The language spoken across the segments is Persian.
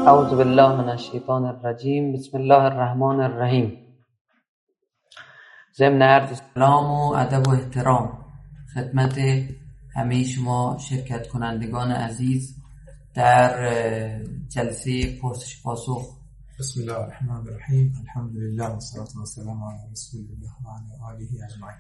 اعوذ بالله من الشیطان الرجیم. بسم الله الرحمن الرحیم. ضمن عرض سلام و ادب و احترام خدمت همه شما شرکت کنندگان عزیز در جلسه پرسش پاسخ. بسم الله الرحمن الرحیم. الحمدلله و الصلاة والسلام علی رسول الله و علی آله اجمعین.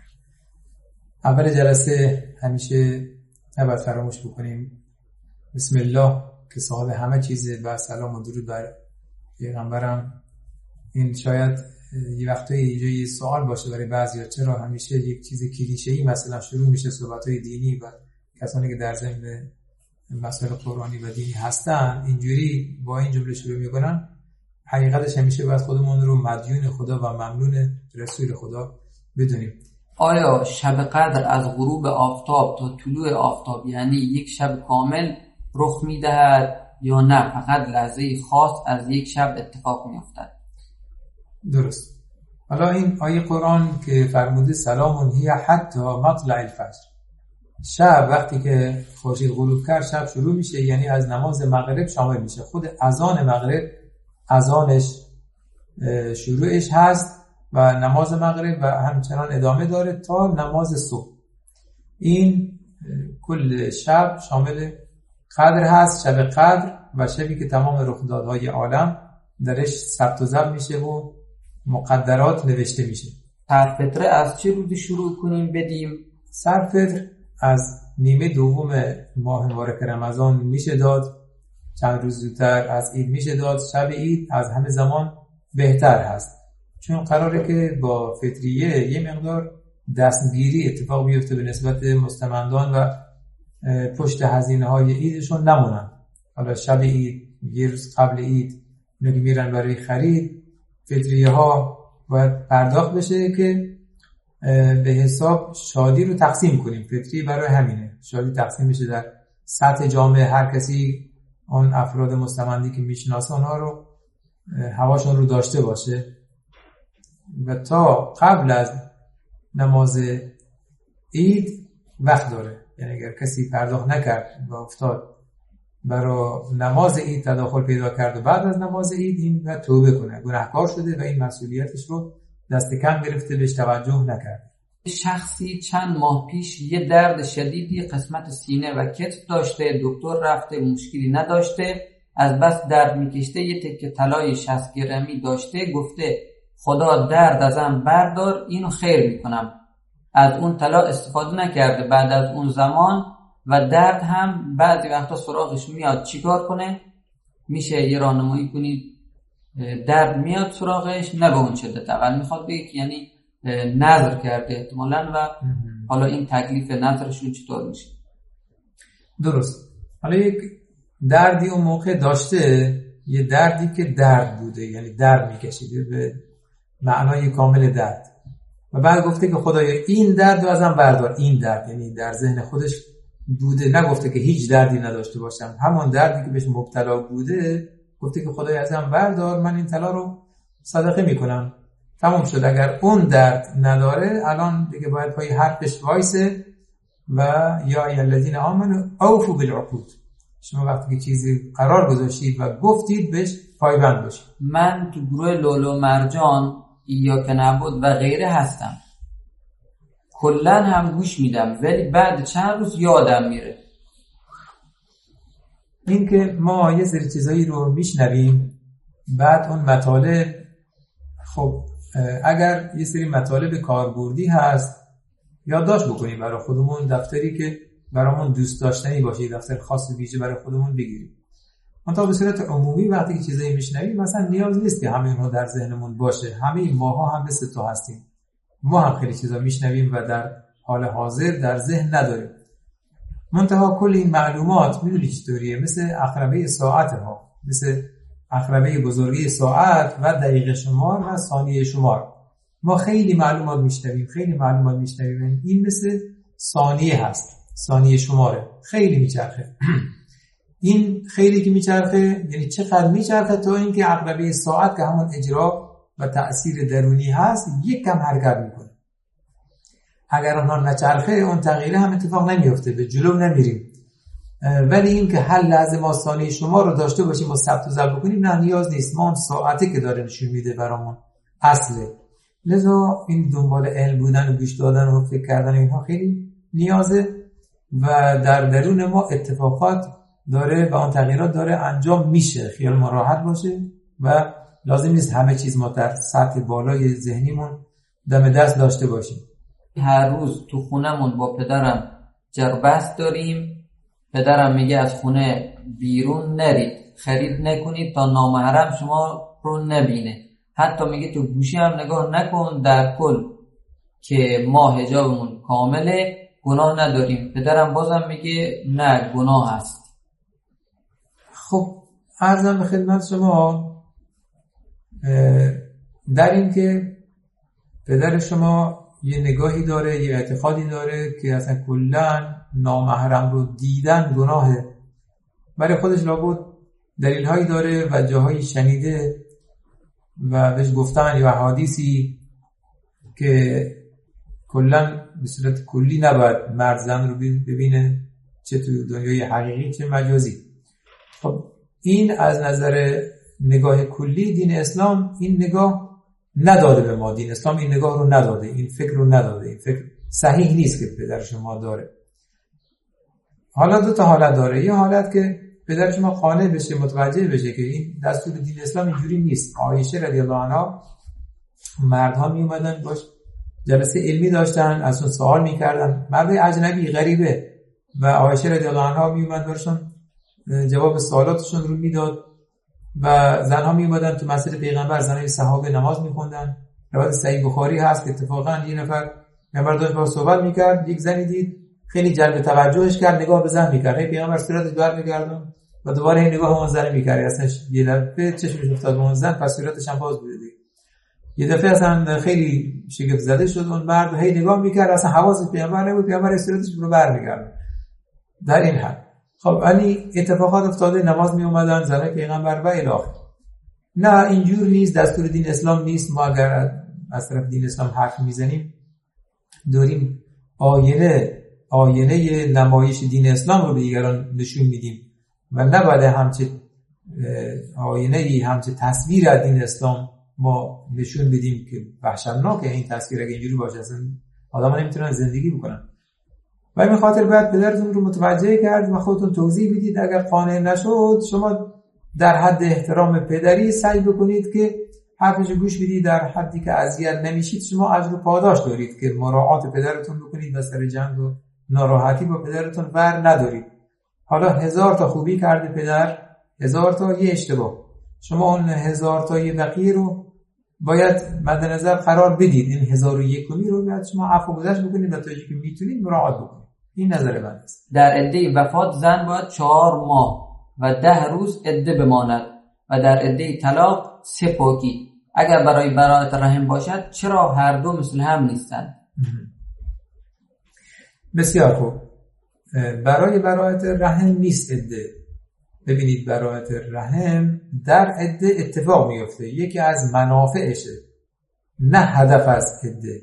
اول جلسه همیشه نباید فراموش بکنیم بسم الله که صاحب همه چیزه و سلام و درود بر پیغمبرم. این شاید یه وقتایی یه سوال باشه برای بعضیا، چرا همیشه یک چیز کلیشه‌ای مثلا شروع میشه صحبت‌های دینی و کسانی که در ضمن مسائل قرآنی و دینی هستن اینجوری با این جمله شروع میکنن. حقیقتش همیشه باید خودمون رو مدیون خدا و ممنون رسول خدا بدونیم. آیا شب قدر از غروب آفتاب تا طلوع آفتاب یعنی یک شب کامل رخ میدهد یا نه فقط لحظه خاص از یک شب اتفاق میافتد؟ درست. حالا این آیه قرآن که فرموده سلام هی حتی مطلع الفجر، شب وقتی که خورشید غروب کرد شب شروع میشه، یعنی از نماز مغرب شامل میشه. خود اذان مغرب اذانش شروعش هست و نماز مغرب و همچنان ادامه داره تا نماز صبح. این کل شب شامل قدر هست، شب قدر و شبی که تمام رخدادهای عالم درش ثبت و ضبط میشه و مقدرات نوشته میشه. سرفطره از چه روزی شروع کنیم بدیم؟ سرفطر از نیمه دوم ماه مبارک رمضان میشه داد، چند روز زودتر از عید میشه داد. شب عید از همه زمان بهتر هست چون قراره که با فطریه یه مقدار دستگیری اتفاق بیفته به نسبت مستمندان و پشت هزینه های عیدشون نمونن. حالا شب عید یه روز قبل عید نگی میرن برای خرید، فطریه ها باید پرداخت بشه که به حساب شادی رو تقسیم کنیم. فطریه برای همینه، شادی تقسیم بشه در سطح جامعه، هر کسی اون افراد مستمندی که میشناسه اونها رو هواشون رو داشته باشه و تا قبل از نماز عید وقت داره. یعنی اگر کسی پرداخت نکرد و افتاد برای نماز عید تداخل پیدا کرد و بعد از نماز عید این و توبه کنه، گناهکار شده و این مسئولیتش رو دست کم گرفته، بهش توجه نکرد. شخصی چند ماه پیش یه درد شدیدی قسمت سینه و کتف داشته، دکتر رفته مشکلی نداشته، از بس درد میکشته یه تکه طلای 60 گرمی داشته، گفته خدا درد ازم بردار اینو خیر میکنم. از اون طلا استفاده نکرده بعد از اون زمان و درد هم بعضی وقتا سراغش میاد، چیکار کنه؟ میشه یه راهنمایی کنید؟ درد میاد سراغش نه به اون شدت، اول میخواد بگه یعنی نظر کرده احتمالاً و حالا این تکلیف نظرشون چطور میشه؟ درست. حالا یک دردی اون موقع داشته، یه دردی که درد بوده، یعنی درد میکشیده به معنای کامل درد و بعد گفته که خدایا این درد رو ازم بردار. این درد یعنی در ذهن خودش بوده، نگفته که هیچ دردی نداشته باشم، همون دردی که بهش مبتلا بوده گفته که خدایا ازم بردار، من این طلا رو صدقه میکنم. تمام شد. اگر اون درد نداره الان دیگه باید پای حرفش وایسه و یا ای الذین آمنوا اوفوا بالعقود. شما وقتی که چیزی قرار گذاشتید و گفتید بهش پایبند باشید. من تو گروه لولو مرجان ایاک نعبد و غیره هستم، کلن هم گوش میدم ولی بعد چند روز یادم میره. این که ما یه سری چیزایی رو میشنویم بعد اون مطالب، خب اگر یه سری مطالب کاربردی هست یادداشت بکنیم برای خودمون، دفتری که برامون دوست داشتنی باشه، دفتر خاص ویژه برای خودمون بگیریم. منتها به صورت عمومی وقتی که چیزایی میشنویم مثلا نیاز نیست که همه اینها در ذهنمون باشه. همه ماها هم مثل تو هستیم، ما هم خیلی چیزا میشنویم و در حال حاضر در ذهن نداریم. منتها کل این معلومات میدونی چطوریه؟ مثل عقربه ساعت ها، مثل عقربه بزرگی ساعت و دقیقه شمار و ثانیه شمار. ما خیلی معلومات میشنویم، خیلی معلومات میشنویم. این مثل ثانیه هست، ثانیه شماره، خیلی میچرخه. این خیلی که میچرخه یعنی چقدر میچرخه؟ تا اینکه عقربه ساعت که همون اجرا و تأثیر درونی هست یک کم حرکت میکنه. اگر اونها نچرخه اون تغییره هم اتفاق نمیفته، به جلو نمیریم. ولی این که هر لحظه ما ثانیه شما رو داشته باشیم و ثبت و ضبط بکنیم نه، نیاز نیست. ما اون ساعتی که داره نشون میده برامون اصله. لذا این دنبال علم بودن و گوش دادن و فکر کردن اینها خیلی نیازه و در درون ما اتفاقات داره و اون تغییرات داره انجام میشه. خیال ما راحت باشه و لازم نیست همه چیز ما در سطح بالای ذهنیمون دم دست داشته باشیم. هر روز تو خونمون با پدرم جربست داریم. پدرم میگه از خونه بیرون نرید، خرید نکنید تا نامحرم شما رو نبینه. حتی میگه تو گوشی هم نگاه نکن. در کل که ما حجابمون کامله، گناه نداریم. پدرم بازم میگه نه، گناه هست. خب عرضم به خدمت شما در این که پدر شما یه نگاهی داره، یه اعتقادی داره که اصلا کلا نامحرم رو دیدن گناهه. برای خودش لابد دلیل هایی داره و جاهایی شنیده و بهش گفتن یا حدیثی که کلا به صورت کلی نباید مرد زن رو ببینه، چه تو دنیای حقیقی چه مجازی. خب این از نظر نگاه کلی دین اسلام این نگاه نداده به ما. دین اسلام این نگاه رو نداده، این فکر رو نداده. این فکر صحیح نیست که پدر شما داره. حالا دو تا حالت داره. یه حالت که پدر شما قانع بشه، متوجه بشه که این دستور دین اسلام اینجوری نیست. عایشه رضی الله عنها مردها می اومدن باش جلسه علمی داشتن، از اون سوال میکردن، مرد اجنبی غریبه، و عایشه رضی الله عنها می اومد برشون جواب سوالاتشون رو میداد و زنها می اومدن تو مسجد پیغمبر، زنای صحابه نماز میخوندن. روایت صحیح بخاری هست که اتفاقا یه نفر پیغمبر داشت با صحبت میکرد، یک زنی دید خیلی جلب توجهش کرد، نگاه به زن میکرد. پیغمبر صورتش برمیگردون و دوباره این نگاه اون زن میکرد. اصلا یه دفعه چشمش افتاد به اون زن، پس صورتش هم باز بود. یه دفعه اصلا خیلی شگفت زده شد اون مرد، هی نگاه میکرد، اصلا حواس پیغمبر نبود، پیغمبر صورتش رو برمیگردون. در این حد خب علی اتفاقات افتاده، نماز می اومدن زنای پیغمبر و الی آخر. نه اینجور نیست، دستور دین اسلام نیست. ما اگر از طرف دین اسلام حرف میزنیم داریم آینه نمایش دین اسلام رو به دیگران نشون میدیم و نباید همچه آینه همچه تصویر از دین اسلام ما نشون بدیم که وحشتناکه. این تصویر اگه اینجوری باشه اصلا آدم نمیتونن زندگی بکنن. و این خاطر باید پدرتون رو متوجه کرد و خودتون توضیح بدید. اگر قانع نشد شما در حد احترام پدری سعی بکنید که حرفش گوش بدید، در حدی که اذیت نمیشید. شما اجر و پاداش دارید که مراعات پدرتون بکنید و سر جنگ و ناراحتی با پدرتون ور ندارید. حالا 1000 تا خوبی کرده پدر، 1000 تا یه اشتباه. شما اون 1000 تا یه بقیه رو باید مد نظر قرار بدید. این 1001 رو باید شما عفو گذشت بکنید و تا اینکه میتونید مراعات بکنید. این نظر من است. در عده وفات زن باید 4 ماه و 10 روز عده بماند و در عده طلاق 3 پاکی. اگر برای برائت رحم باشد چرا هر دو مثل هم نیستند؟ بسیار خوب. برای برائت رحم نیست عده. ببینید برائت رحم در عده اتفاق میفته، یکی از منافعشه، نه هدف از عده.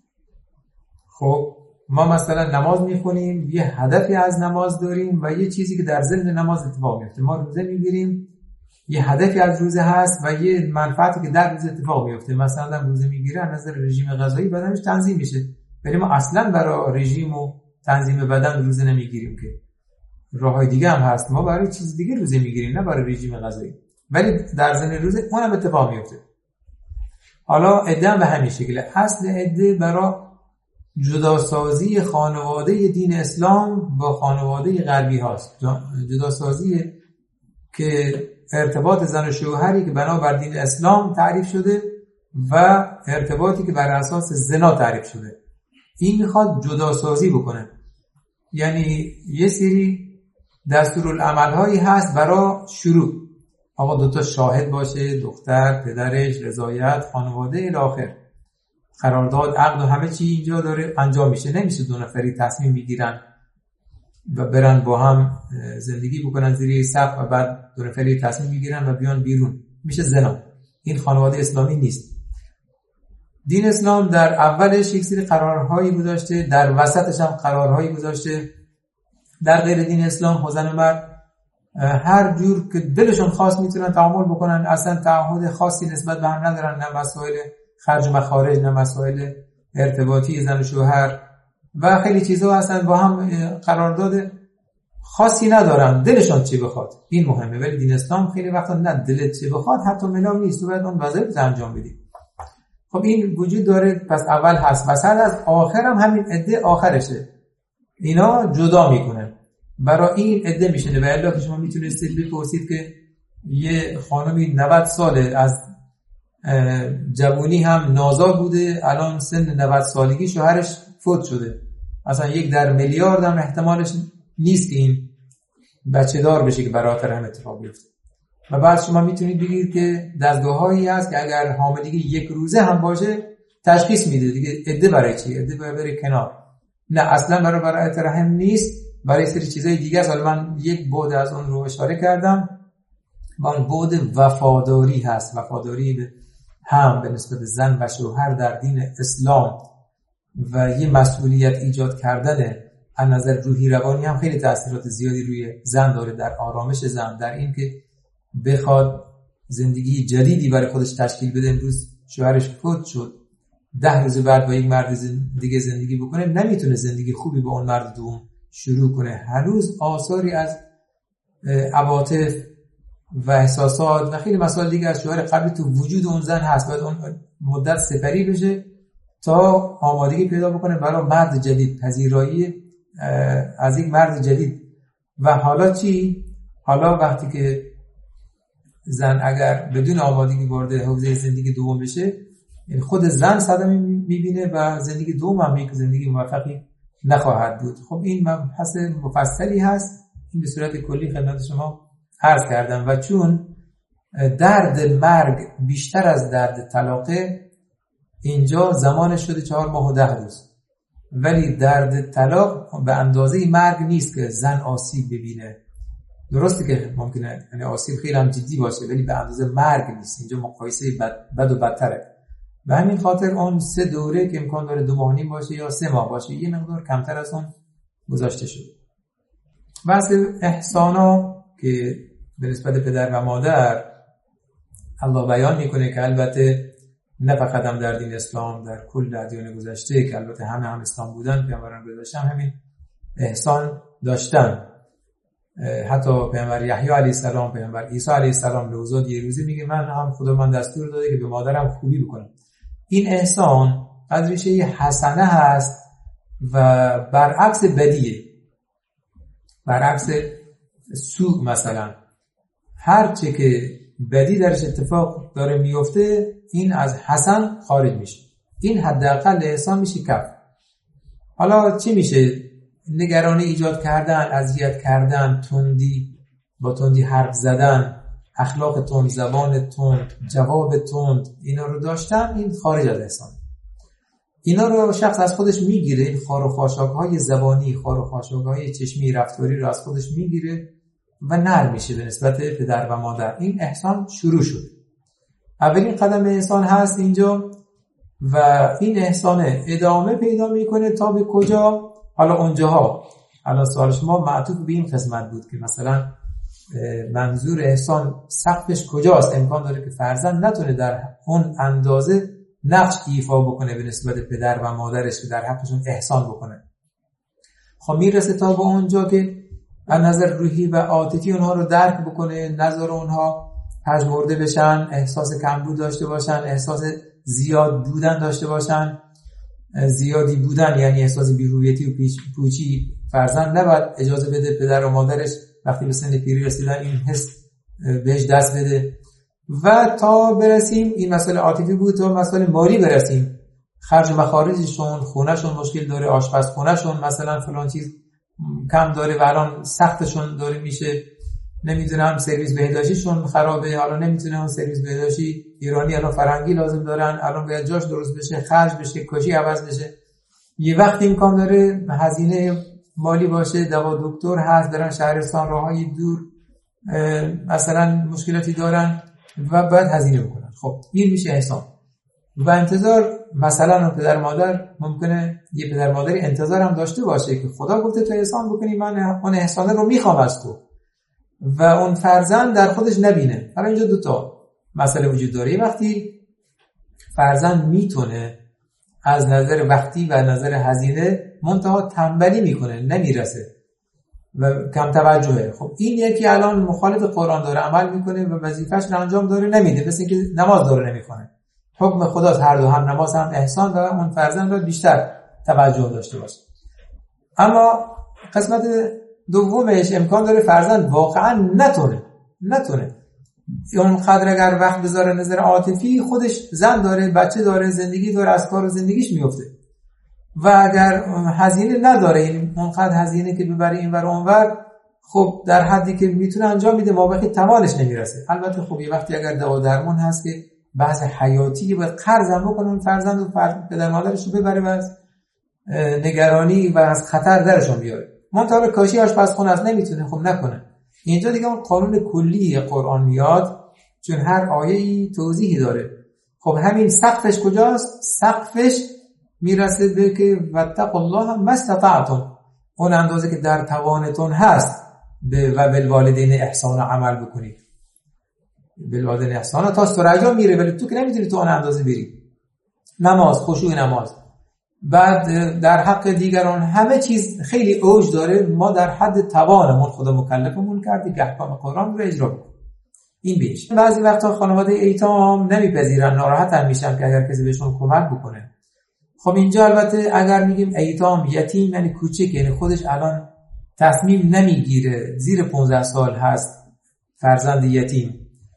خب ما مثلا نماز میخونیم، یه هدفی از نماز داریم و یه چیزی که در ضمن نماز اتفاق میفته. ما روزه میگیریم، یه هدفی از روزه هست و یه منفعتی که در روزه اتفاق میفته. مثلا روزه میگیره از نظر رژیم غذایی بدنش تنظیم میشه، ولی ما اصلا برای رژیم و تنظیم بدن روزه نمیگیریم که راههای دیگه هم هست. ما برای چیز دیگه روزه میگیریم، نه برای رژیم غذایی، ولی در ضمن روزه اونم اتفاق میفته. حالا عده هم به همین شکله. اصل عده برای جداسازی خانواده دین اسلام با خانواده غربی هاست. جداسازی که ارتباط زن و شوهری که بنابر دین اسلام تعریف شده و ارتباطی که بر اساس زنا تعریف شده. این میخواد جداسازی بکنه. یعنی یه سری دستورالعمل هایی هست برای شروع. آقا 2 تا شاهد باشه، دختر، پدرش، رضایت، خانواده الی آخر. قرارداد، عقد و همه چی اینجا داره انجام میشه. نمیشه 2 نفری تصمیم بگیرن و برن با هم زندگی بکنن زیر سقف و بعد 2 نفری تصمیم بگیرن و بیان بیرون. میشه زنا. این خانواده اسلامی نیست. دین اسلام در اولش یک سری قرارهایی گذاشته، در وسطش هم قرارهایی گذاشته در غیر دین اسلام زن و مرد هر جور که دلشون خواست میتونن تعامل بکنن، اصلا تعهد خاصی نسبت به هم ندارن، نه مسائل خرج و مخارج، نه مسائل ارتباطی زن و شوهر و خیلی چیزا اصلا با هم قرارداد خاصی ندارن، دلشون چی بخواد این مهمه. ولی دین اسلام خیلی وقتا نه دلت چی بخواد حتی ملاو نیست، تو باید اون وظایف انجام بدی. خب این وجود داره، پس اول هست، وسط از آخر هم همین عده آخرشه، اینا جدا میکنه برای این عده میشنه. و الا که شما میتونستید بپرسید که یه خانمی 90 ساله از جوانی هم نازا بوده، الان سن 90 سالگی شوهرش فوت شده، اصلا 1 در میلیارد هم احتمالش نیست که این بچه دار بشه که براتر هم اتفاق بیفته. و بعد شما میتونید بگید که دستگاه‌هایی هست که اگر حاملگی 1 روزه هم باشه تشخیص میده دیگه، عده برای چی؟ عده بره کنار. نه اصلا برای رحم نیست، برای سری چیزای دیگه است. حالا من یک بعد از اون رو اشاره کردم و اون بعد وفاداری هست، وفاداری به هم به نسبت زن و شوهر در دین اسلام و یه مسئولیت ایجاد کردن از نظر روحی روانی هم خیلی تأثیرات زیادی روی زن داره، در آرامش زن، در این که بخواد زندگی جدیدی برای خودش تشکیل بده. امروز شوهرش فوت شد، 10 روز بعد با یک مرد دیگه زندگی بکنه، نمیتونه زندگی خوبی با اون مرد دوم شروع کنه. هنوز آثاری از عواطف و احساسات و خیلی مسائل دیگه از شوهر قبلی تو وجود اون زن هست، باید اون مدت سپری بشه تا آمادگی پیدا بکنه برای مرد جدید، پذیرایی از یک مرد جدید. و حالا چی؟ حالا وقتی که زن اگر بدون آمادگی وارد حوزه زندگی دوم بشه، یعنی خود زن صدمه میبینه و زندگی دوم هم یک زندگی موفقی نخواهد بود. خب این مبحث مفصلی هست، این به صورت کلی خدمت شما عرض کردم. و چون درد مرگ بیشتر از درد طلاقه، اینجا زمانش شده 4 ماه و 10 روز، ولی درد طلاق به اندازه مرگ نیست که زن آسیب ببینه. درسته که ممکنه یعنی آسیب خیلی هم جدی باشه، ولی به اندازه مرگ نیست. اینجا مقایسه بد و بدتره. به همین خاطر اون 3 دوره که امکان داره 2 ماه و نیم باشه یا 3 ماه باشه، یه مقدار کمتر از اون گذاشته شد. بحث احسانا که به نسبت پدر و مادر الله بیان میکنه که البته نه فقط هم در دین اسلام، در کل ادیان گذشته که البته همه هم اسلام بودن، پیامبران گذشته همین احسان داشتن. حتی پیامبر یحیی علیه السلام، پیامبر عیسی علیه السلام لوزاد یه روزی میگه خدا من دستور داده که به مادرم خوبی بکنم. این احسان از ریشه حسنه هست و برعکس بدیه، برعکس سوء. مثلا هر چه که بدی درش اتفاق داره میفته، این از حسن خارج میشه، این حداقل احسان میشه کف. حالا چی میشه؟ نگرانی ایجاد کردن، اذیت کردن، تندی، با تندی حرف زدن، اخلاق تند، زبان تند، جواب تند، اینا رو داشتن، این خارج از احسان. اینا رو شخص از خودش میگیره، این خار و خاشاک‌های زبانی، خار و خاشاک‌های چشمی، رفتاری رو از خودش میگیره و نرم میشه به نسبت پدر و مادر. این احسان شروع شد. اولین قدم احسان هست اینجا و این احسان ادامه پیدا میکنه تا به کجا؟ حالا اونجاها، حالا سوال شما معطوف به این قسمت بود که مثلا منظور احسان سقفش کجاست؟ امکان داره که فرزند نتونه در اون اندازه نقش ایفا بکنه به نسبت پدر و مادرش که در حقشون احسان بکنه. خب میرسه تا به اونجا که از نظر روحی و عاطفی اونها رو درک بکنه، نظر اونها پژمرده بشن، احساس کمبود داشته باشن، احساس زیاد بودن داشته باشن. زیادی بودن یعنی احساس بی‌هویتی و پوچی. فرزند نباید اجازه بده پدر و مادرش وقتی به سن پیری رسیدن این حس بهش دست بده. و تا برسیم، این مسئله عاطفی بود، تا مسئله مالی برسیم، خرج مخارجشون، خونهشون مشکل داره، آشپزخونهشون مثلا فلان چیز کم داره و الان سختشون داره میشه، نمیدونم سرویس بهداشتیشون خرابه، حالا نمیتونه اون سرویس بهداشتی ایرانی الان فرنگی لازم دارن، الان باید جاش درست بشه، خرج بشه، کاشی عوض بشه. یه وقتی امکان داره هزینه مالی باشه، دوا دکتر هست، برن شهرستان، راههای دور مثلا مشکلاتی دارن و باید هزینه بکنن. خب این میشه احسان و انتظار مثلا پدر مادر ممکنه یه پدر مادری انتظار هم داشته باشه که خدا گفته تو احسان بکنی، من اون احسان رو میخوام از تو، و اون فرزند در خودش نبینه. برای اینجا 2 مسئله وجود داره. وقتی فرزند میتونه از نظر وقتی و نظر هزینه منتها تنبلی میکنه، نمیرسه و کم توجهه، خب این یکی الان مخالف قرآن داره عمل میکنه و وظیفه‌اش رو انجام داره نمیده، مثل اینکه نماز داره نمیکنه. حکم خداست هر دو، هم نماز هم احسان، و اون فرزند باید بیشتر توجه داشته باشه. اما قسمت دومش امکان داره فرزند واقعا نتونه اونقدر اگر وقت بذاره نظر عاطفی، خودش زن داره، بچه داره، زندگی داره، از کار و زندگیش میفته، و اگر هزینه نداره، یعنی اونقدر هزینه که ببره این ور اونور، خب در حدی که میتونه انجام میده مابقی توانش نمیرسه. البته خب یه وقتی اگر دوا درمان هست که بحث حیاتی باید قرض هم بکنه فرزند و پدر مادرش رو ببره و از نگرانی و از خطر درشون بیاره. منتها کاشی آشپزخونه است نمیتونه، خب نکنه. اینجا دیگه اون قانون کلی قرآن میاد، چون هر آیه‌ای توضیحی داره. خب همین سقفش کجاست؟ سقفش میرسه به که واتقوا الله ما استطعتم، اون اندازه که در توانتون هست و بالوالدین احسان عمل بکنید. بالوالدین احسان تا استرجا میره، ولی تو که نمیتونی تو اون اندازه بری. نماز، خشوع نماز، بعد در حق دیگران همه چیز خیلی اوج داره. ما در حد توانمون خدا مکلفمون کرده که احکام قرآن رو اجرا کنیم. این بیش. بعضی وقتا خانواده ایتام نمیپذیرن، ناراحت هم میشن که اگر کسی بهشون کمک بکنه. خب اینجا البته اگر میگیم ایتام، یتیم یعنی کوچک، یعنی خودش الان تصمیم نمیگیره، زیر 15 سال هست، فرزند یتیم،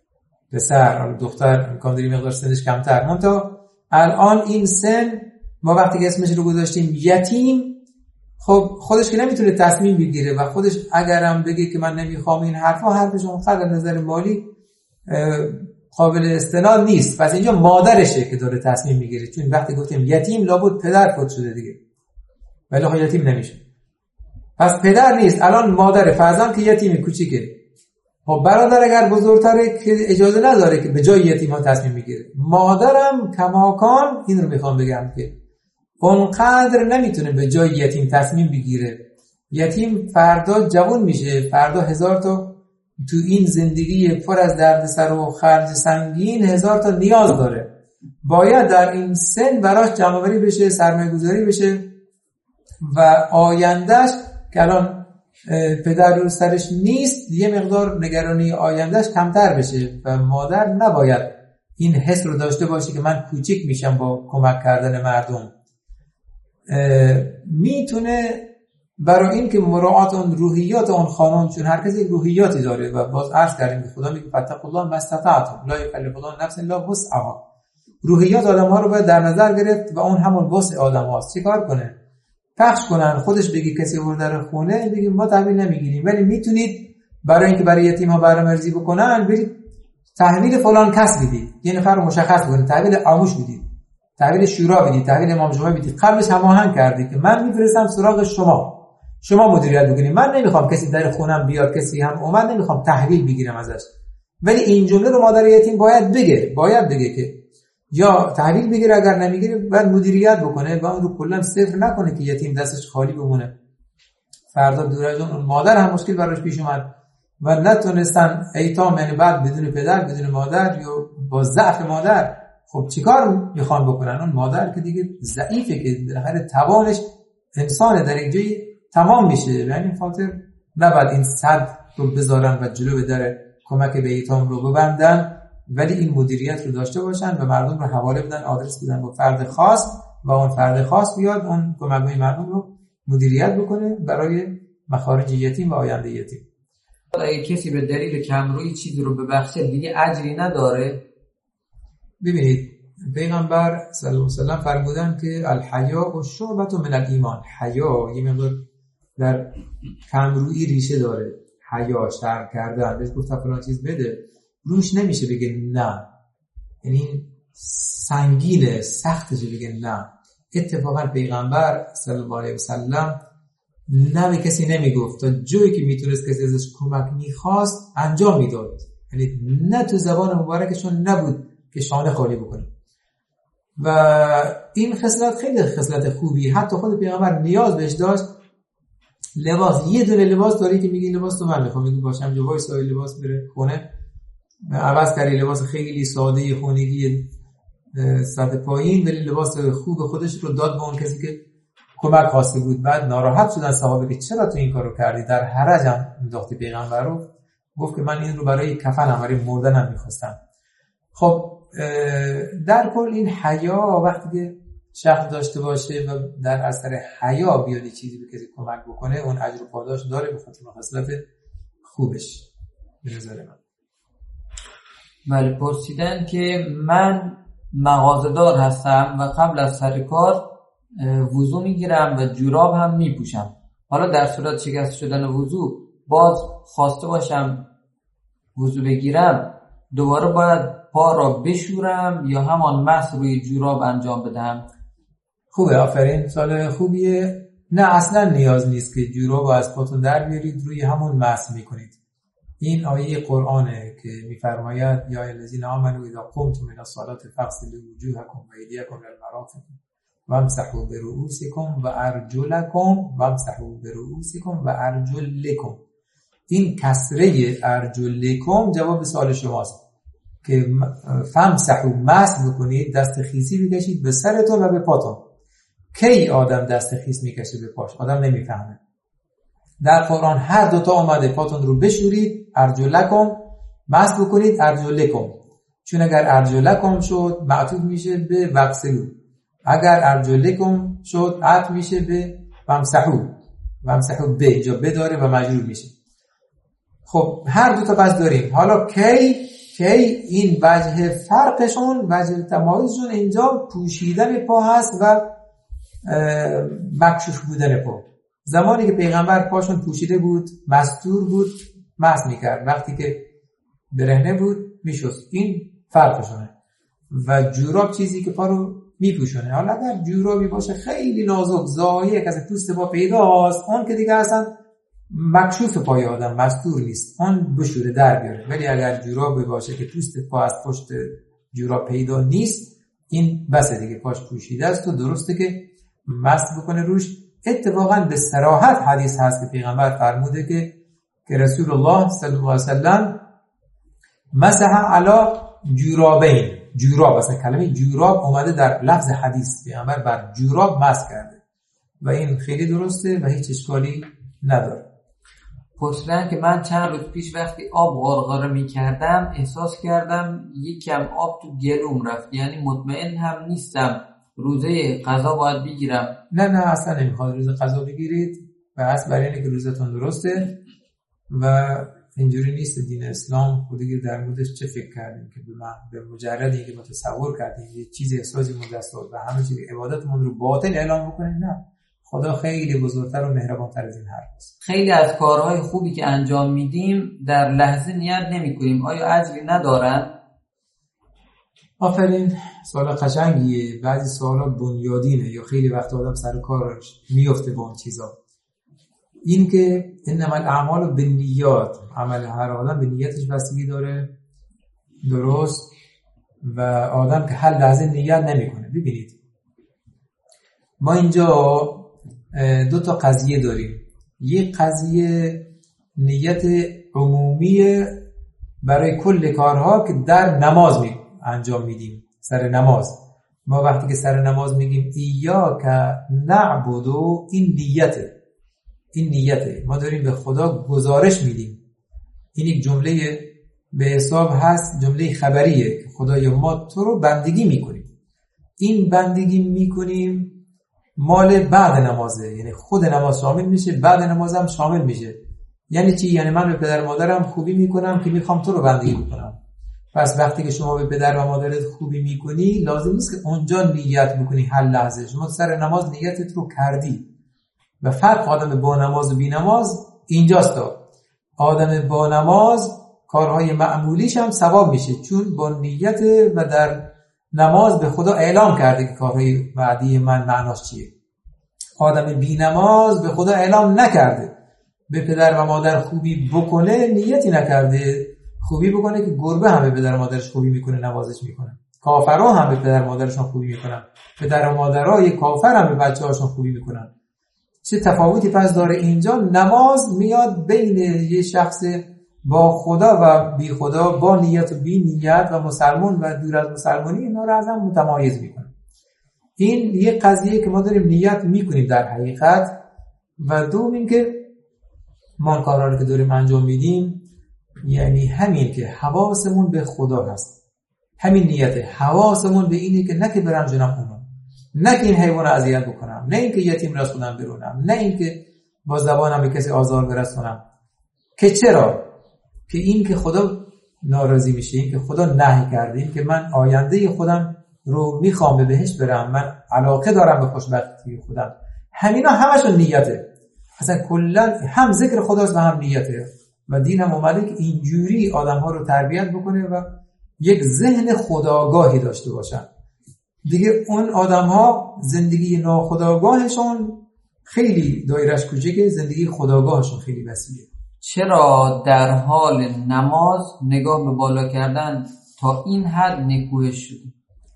پسر دختر امکان داره مقدار سنش کمتر، منتها الان این سن ما وقتی که اسمش رو گذاشتیم یتیم، خب خودش که نمیتونه تصمیم بگیره و خودش اگرم بگه که من نمیخوام این حرفش اونقدر نظر مالی قابل استناد نیست. پس اینجا مادرشه که داره تصمیم میگیره، چون وقتی گفتیم یتیم لابد پدر خود شده دیگه، ولی خب یتیم نمیشه. پس پدر نیست، الان مادر فرزند که یتیم کوچیکه. خب برادر اگر بزرگتره که اجازه نداره که به جای یتیم ها تصمیم میگیره. مادرم کماکان این رو میخوام بگم که اونقدر نمیتونه به جای یتیم تصمیم بگیره. یتیم فردا جوان میشه، فردا 1000 تا تو این زندگی پر از دردسر و خرج سنگین 1000 تا نیاز داره. باید در این سن براش جمع‌آوری بشه، سرمایه‌گذاری بشه و آیندهش که الان پدر رو سرش نیست، یه مقدار نگرانی آیندهش کمتر بشه و مادر نباید این حس رو داشته باشه که من کوچیک میشم با کمک کردن مردم. میتونه برای این که مراعات اون روحیات اون خانم، چون هر کسی روحیاتی داره و باز عرض کردیم که خدا میگه فاتقوا الله ما استطعتم لا یکلف الله نفسا الا وسعها، روحیات آدم‌ها رو باید در نظر گرفت و اون همون وسع آدم‌هاست. چیکار کنه؟ پخش کنن، خودش بگی کسی ورد در خونه بگی ما تحویل نمیگیریم، ولی میتونید برای اینکه برای یتیم‌ها برنامه‌ریزی بکنن برید تحویل فلان کس بدید، یه نفر رو مشخص کنید، تحویل آموش بدید، تحویل شورا بدید، تحویل امام جمعه بدید. قبلش هماهنگ کردید که من میفرستم سراغ شما مدیریت بکنید، من نمیخوام کسی در خونم بیاد، کسی هم اومد نمیخوام تحویل بگیرم ازش. ولی این جمله رو مادر یتیم باید بگه که یا تحویل بگیره، اگر نمیگیره بعد مدیریت بکنه و اون رو کلا صفر نکنه که یتیم دستش خالی بمونه. فردا دور از اون مادر هم مشکل براش پیش اومد و نتونستن ایتام، یعنی بعد بدون پدر بدون مادر یا با ضعف مادر، خب چیکار میخوان بکنن؟ اون مادر که دیگه ضعیفه، که در توانش انسان در یک جایی تمام میشه، یعنی خاطر نباید این صد رو بذارن و جلو در کمک به ایتام رو ببندن، ولی این مدیریت رو داشته باشن و مردم رو حواله بدن، آدرس بدن با فرد خاص و اون فرد خاص بیاد اون کمک به مردم رو مدیریت بکنه برای مخارج یتیم و آینده یتیم. اگه کسی به دلیل کمرویی چیزی رو ببخشه دیگه اجری نداره. ببینید پیغمبر صلی الله علیه و سلم فرمودن که الحیا و شعبة من الایمان، حیا یه مقدار در کمرویی ریشه داره. حیا شرم کردن، بهش گفت فلان چیز بده، روش نمیشه بگه نه، یعنی سنگینه، سخته بگه نه. اتفاقا پیغمبر صلی الله علیه و سلم نه به کسی نمیگفت، تا جایی که میتونست کسی ازش کمک میخواست انجام میداد، یعنی نه تو زبان مبارکشون نبود که شانه خالی بکنه. و این خصلت خیلی خصلت خوبی، حتی خود پیامبر نیاز بهش داشت. لباس، یه دونه لباس داری که میگی لباس تو من میخوام، میگی باشم جو وایس لباس بره خونه، عوض کردی لباس خیلی ساده خونگی سطح پایین، ولی لباس خوب خودش رو داد به اون کسی که کمک خواسته بود. بعد ناراحت شدن صحابه که چرا تو این کارو کردی، در حرج هم انداختی پیغمبر رو. گفت که من این رو برای کفنم، برای مردنم میخواستم. خب در کل این حیا وقتی که شخص داشته باشه و در اثر حیا بیاد چیزی به کسی کمک بکنه، اون اجر و پاداش داره به خاطر خصلت خوبش به نظر من. ولی پرسیدن که من مغازه‌دار هستم و قبل از سر کار وضو میگیرم و جوراب هم میپوشم. حالا در صورت شکست شدن وضو باز خواسته باشم وضو بگیرم، دوباره باید پا را بشورم یا همان مسح روی جوراب انجام بدم؟ خوبه، آفرین، سوال خوبیه. نه اصلا نیاز نیست که جوراب از پاتون در بیارید، روی همون مسح میکنید. این آیه قرآنه که میفرماید یا الذین آمنوا اذا قمتم الى الصلاة فاغسلوا وجوهکم و ایدیکم الى المرافق وامسحوا برؤوسکم و ارجلکم وامسحوا برؤوسکم و ارجلکم. این کسره ارجلکم جواب سوال شماست که فامسحوا مسح بکنید، دست خیسی بکشید به سرتون و به پاتون. کی آدم دست خیس میکشه به پاش؟ آدم نمیفهمه. در قرآن هر دوتا آمده، پاتون رو بشورید ارجلکم، مسح بکنید ارجلکم، چون اگر ارجلکم شد معطوف میشه به وغسلوا، اگر ارجلکم شد عطف میشه به وامسحوا. وامسحوا به اینجا بداره و مجرور میشه. خب هر دوتا پس داریم. حالا کی این وجه فرقشون، وجه تمایزشون اینجا پوشیدن پا هست و مکشوف بودن پا. زمانی که پیغمبر پاشون پوشیده بود، مستور بود، مسح میکرد، وقتی که برهنه بود میشست. این فرقشونه. و جوراب چیزی که پا رو میپوشونه. حالا اگر جورابی باشه خیلی نازک، زایه از پوست پا پیداست، اون که دیگه اصلا مکشوف پای آدم، مستور نیست، اون بشوره در بیاره. ولی اگر جوراب باشه که پوست پا از پشت جوراب پیدا نیست، این بسه دیگه، پاش پوشیده است و درسته که مسح بکنه روش. اتفاقا به صراحت حدیث هست که پیغمبر فرموده که رسول الله صلی الله علیه وسلم مسح علی جورابین. جوراب، اصلا کلمه جوراب اومده در لفظ حدیث، پیغمبر بر جوراب مسح کرده و این خیلی درسته و هیچ اشکالی نداره. پرسیدن که من چند روز پیش وقتی آب غرغره میکردم احساس کردم یک کم آب تو گلوم رفت، یعنی مطمئن هم نیستم روزه قضا باید بگیرم؟ نه اصلا نمیخواد روزه قضا بگیرید و اصلا برای اینکه روزتون درسته و اینجوری نیست. دین اسلام خودی در موردش چه فکر کردیم که به مجرد اینکه ما تصور کردیم یه چیز احساسی مدست و همه چیز عبادتمون رو باطل اعلام بکنیم؟ نه، خدا خیلی بزرگتر و مهربانتر از این حرف است. خیلی از کارهای خوبی که انجام میدیم در لحظه نیت نمی‌کنیم، آیا اجری ندارن؟ آفرین، سوال قشنگیه. بعضی سوالا بنیادینه یا خیلی وقت آدم سر کارش میفته با اون چیزا. این که انما الاعمال بالنیات، عمل هر آدم به نیتش بستگی داره، درست، و آدم که هر لحظه نیت نمیکنه. ببینید ما اینجا دو تا قضیه داریم. یک قضیه نیت عمومی برای کل کارها که در نماز انجام میدیم. سر نماز ما وقتی که سر نماز میگیم ایاک نعبدو، این نیته ما داریم به خدا گزارش میدیم. این یک جمله به حساب هست، جمله خبریه که خدایا ما تو رو بندگی میکنیم. این بندگی میکنیم مال بعد نمازه، یعنی خود نماز شامل میشه، بعد نماز هم شامل میشه. یعنی چی؟ یعنی من به پدر مادرم خوبی میکنم که میخوام تو رو بندگی بکنم. پس وقتی که شما به پدر و مادرت خوبی میکنی لازم نیست که اونجا نیت بکنی هر لحظه. شما سر نماز نیتت رو کردی. و فرق آدم با نماز و بی نماز اینجاست. آدم با نماز کارهای معمولیش هم ثواب میشه، چون با نیت و در نماز به خدا اعلام کرده که کارهای وعدی من معناش چیه. آدم بی نماز به خدا اعلام نکرده، به پدر و مادر خوبی بکنه، نیتی نکرده خوبی بکنه که گربه همه پدر و مادرش خوبی میکنه، نوازش میکنه. کافرها هم به پدر مادرشون خوبی میکنن، پدر و مادرای کافر هم به بچه‌هاشون خوبی میکنن. چه تفاوتی پس داره اینجا؟ نماز میاد بین یه شخص با خدا و بی خدا، با نیت و بی نیت، و مسلمان و دور از مسلمانی، اینا رو از هم متمایز میکنه. این یه قضیه که ما داریم نیت میکنیم در حقیقت. و دوم این که ما کارا رو که داریم انجام میدیم، یعنی همین که حواسمون به خدا هست، همین نیت حواسمون به اینه که نه که برنجونم اونو، نه که این حیوان اذیت بکنم، نه این که یتیم راست خودم برونم، نه این که با زبانم به کسی آزار برسونم. که چرا؟ که این که خدا ناراضی میشه، این که خدا نهی کرده، این که من آینده خودم رو میخوام به بهشت برم، من علاقه دارم به خوشبختی خودم. همینا همشون نیته. اصلا کلا هم ذکر خداست و هم نیته. و دین هم اومده که اینجوری آدم‌ها رو تربیت بکنه و یک ذهن خودآگاهی داشته باشن. دیگه اون آدم‌ها زندگی ناخودآگاهشون خیلی دایرش کوچیکه، زندگی خودآگاهشون خیلی وسیعه. چرا در حال نماز نگاه به بالا کردن تا این حد نکوهش شده؟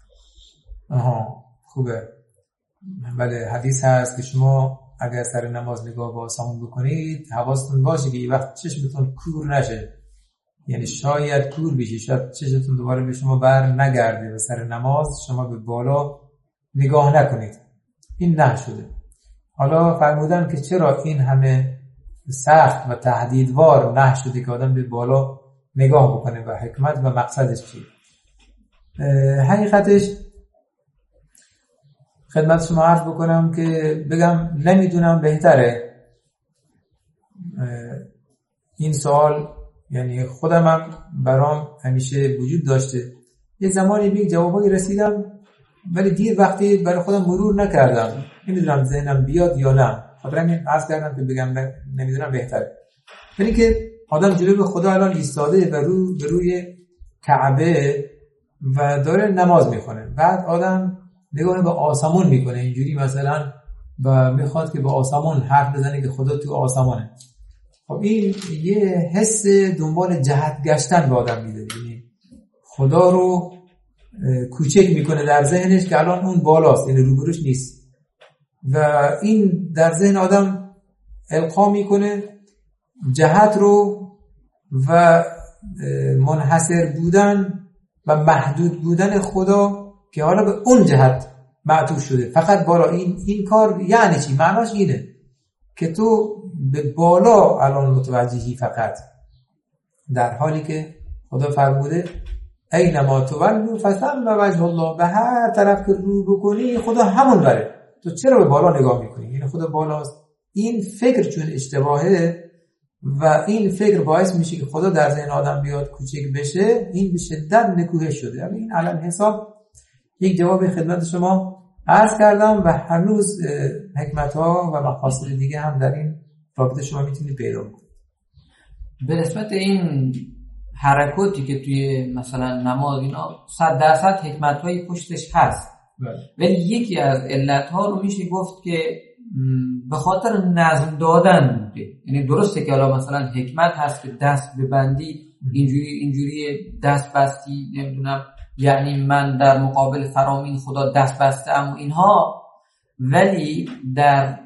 خوبه. بله، حدیث هست که شما اگر سر نماز نگاه به آسمون بکنید، حواستون باشه که یه وقت چشمتون کور نشه، یعنی شاید کور بشی، شاید چشمتون دوباره به شما بر نگرده و سر نماز شما به بالا نگاه نکنید. این نه شده. حالا فرمودن که چرا این همه سخت و تهدیدوار نه شده که آدم به بالا نگاه بکنه و حکمت و مقصدش چیه؟ حقیقتش خدمت شما عرض بکنم که بگم نمیدونم بهتره. این سوال یعنی خودم هم برام همیشه وجود داشته. یه زمانی به جوابایی رسیدم ولی دیر وقتی برای خودم مرور نکردم، نمیدونم ذهنم بیاد یا نه. خاطر همین عرض کردم که بگم نمیدونم بهتره. ولی که آدم جلوی خدا الان ایستاده و روی کعبه و داره نماز میخونه، بعد آدم نگاه به آسمون میکنه اینجوری مثلا و میخواد که به آسمون حرف بزنه که خدا تو آسمانه. خب این یه حس دنبال جهت گشتن به آدم میده، یعنی خدا رو کوچک میکنه در ذهنش که الان اون بالاست، یعنی روبروش نیست، و این در ذهن آدم القا میکنه جهت رو و منحصر بودن و محدود بودن خدا که حالا به اون جهت معطوف شده، فقط بالا. این کار یعنی چی؟ معناش اینه که تو به بالا الان متوجهی فقط، در حالی که خدا فرموده اینما تولوا فثم وجه الله، به هر طرف که رو بکنی خدا همون بره. تو چرا به بالا نگاه میکنی؟ یعنی خدا بالاست. این فکر چون اشتباهه و این فکر باعث میشه که خدا در ذهن آدم بیاد کوچک بشه، این به شدت نکوهش شده. یعنی این علل حساب یک جواب خدمت شما عرض کردم و هنوز حکمت‌ها و مقاصد دیگه هم در این رابطه شما میتونید پیدا کنید. به نسبت این حرکاتی که توی مثلا نماز اینا 100% حکمت‌های پشتش هست، ولی یکی از علت‌ها رو میشه گفت که به خاطر نظم دادن بوده. یعنی درسته که حالا مثلا حکمت هست که دست ببندی، اینجوری دست بستی، نمیدونم یعنی من در مقابل فرامین خدا دست بستم و اینها، ولی در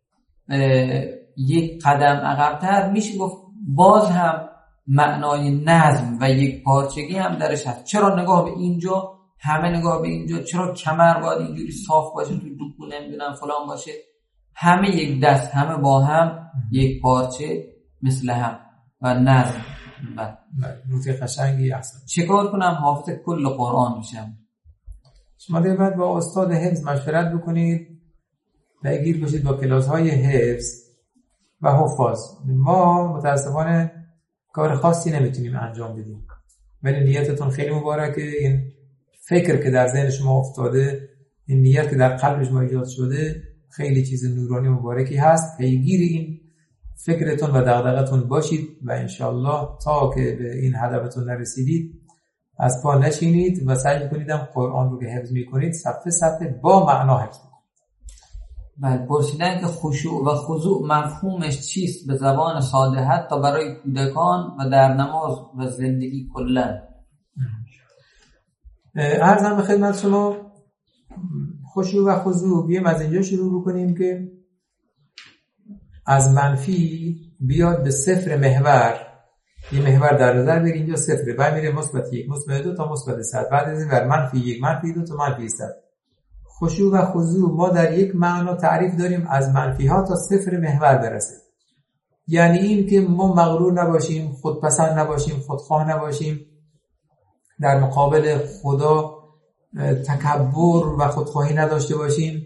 یک قدم عقب‌تر میشه گفت باز هم معنای نظم و یک پارچگی هم درش هست. چرا نگاه به اینجا، همه نگاه به اینجا، چرا کمر باید اینجوری صاف باشه، تو دوکو نمیدونم فلان باشه، همه یک دست، همه با هم یک پارچه مثل هم و نظم. نکته قشنگی هست. چیکار کنم حافظ کل قرآن بشم؟ شما باید با استاد حفظ مشورت بکنید، درگیر باشید با کلاس‌های حفظ و حفاظ. ما متاسفانه کار خاصی نمیتونیم انجام بدیم، ولی نیتتون خیلی مبارکه. این فکر که در ذهن شما افتاده، این نیت که در قلب شما ایجاد شده، خیلی چیز نورانی مبارکی هست. پیگیر این فکرتون و دغدغتون باشید و انشالله تا که به این هدفتون نرسیدید از پا نشینید و سعی کنید قرآن رو که حفظ میکنید صفحه صفحه با معنا حفظ کنید. بعد پرسیدن که خشوع و خضوع مفهومش چیست به زبان ساده حتی برای کودکان و در نماز و زندگی کلا؟ عرضم به خدمت شما خشوع و خضوع بیایم از اینجا شروع بکنیم که از منفی بیاد به صفر محور. یه محور در نظر بگیریم اینجا صفره، بعد میره مثبت 1 مثبت 2 تا مثبت 100، بعد از این ور منفی 1 منفی 2 تا منفی 100. خشوع و خضوع ما در یک معنا تعریف داریم از منفی ها تا صفر محور برسه. یعنی این که ما مغرور نباشیم، خودپسند نباشیم، خودخواه نباشیم، در مقابل خدا تکبر و خودخواهی نداشته باشیم.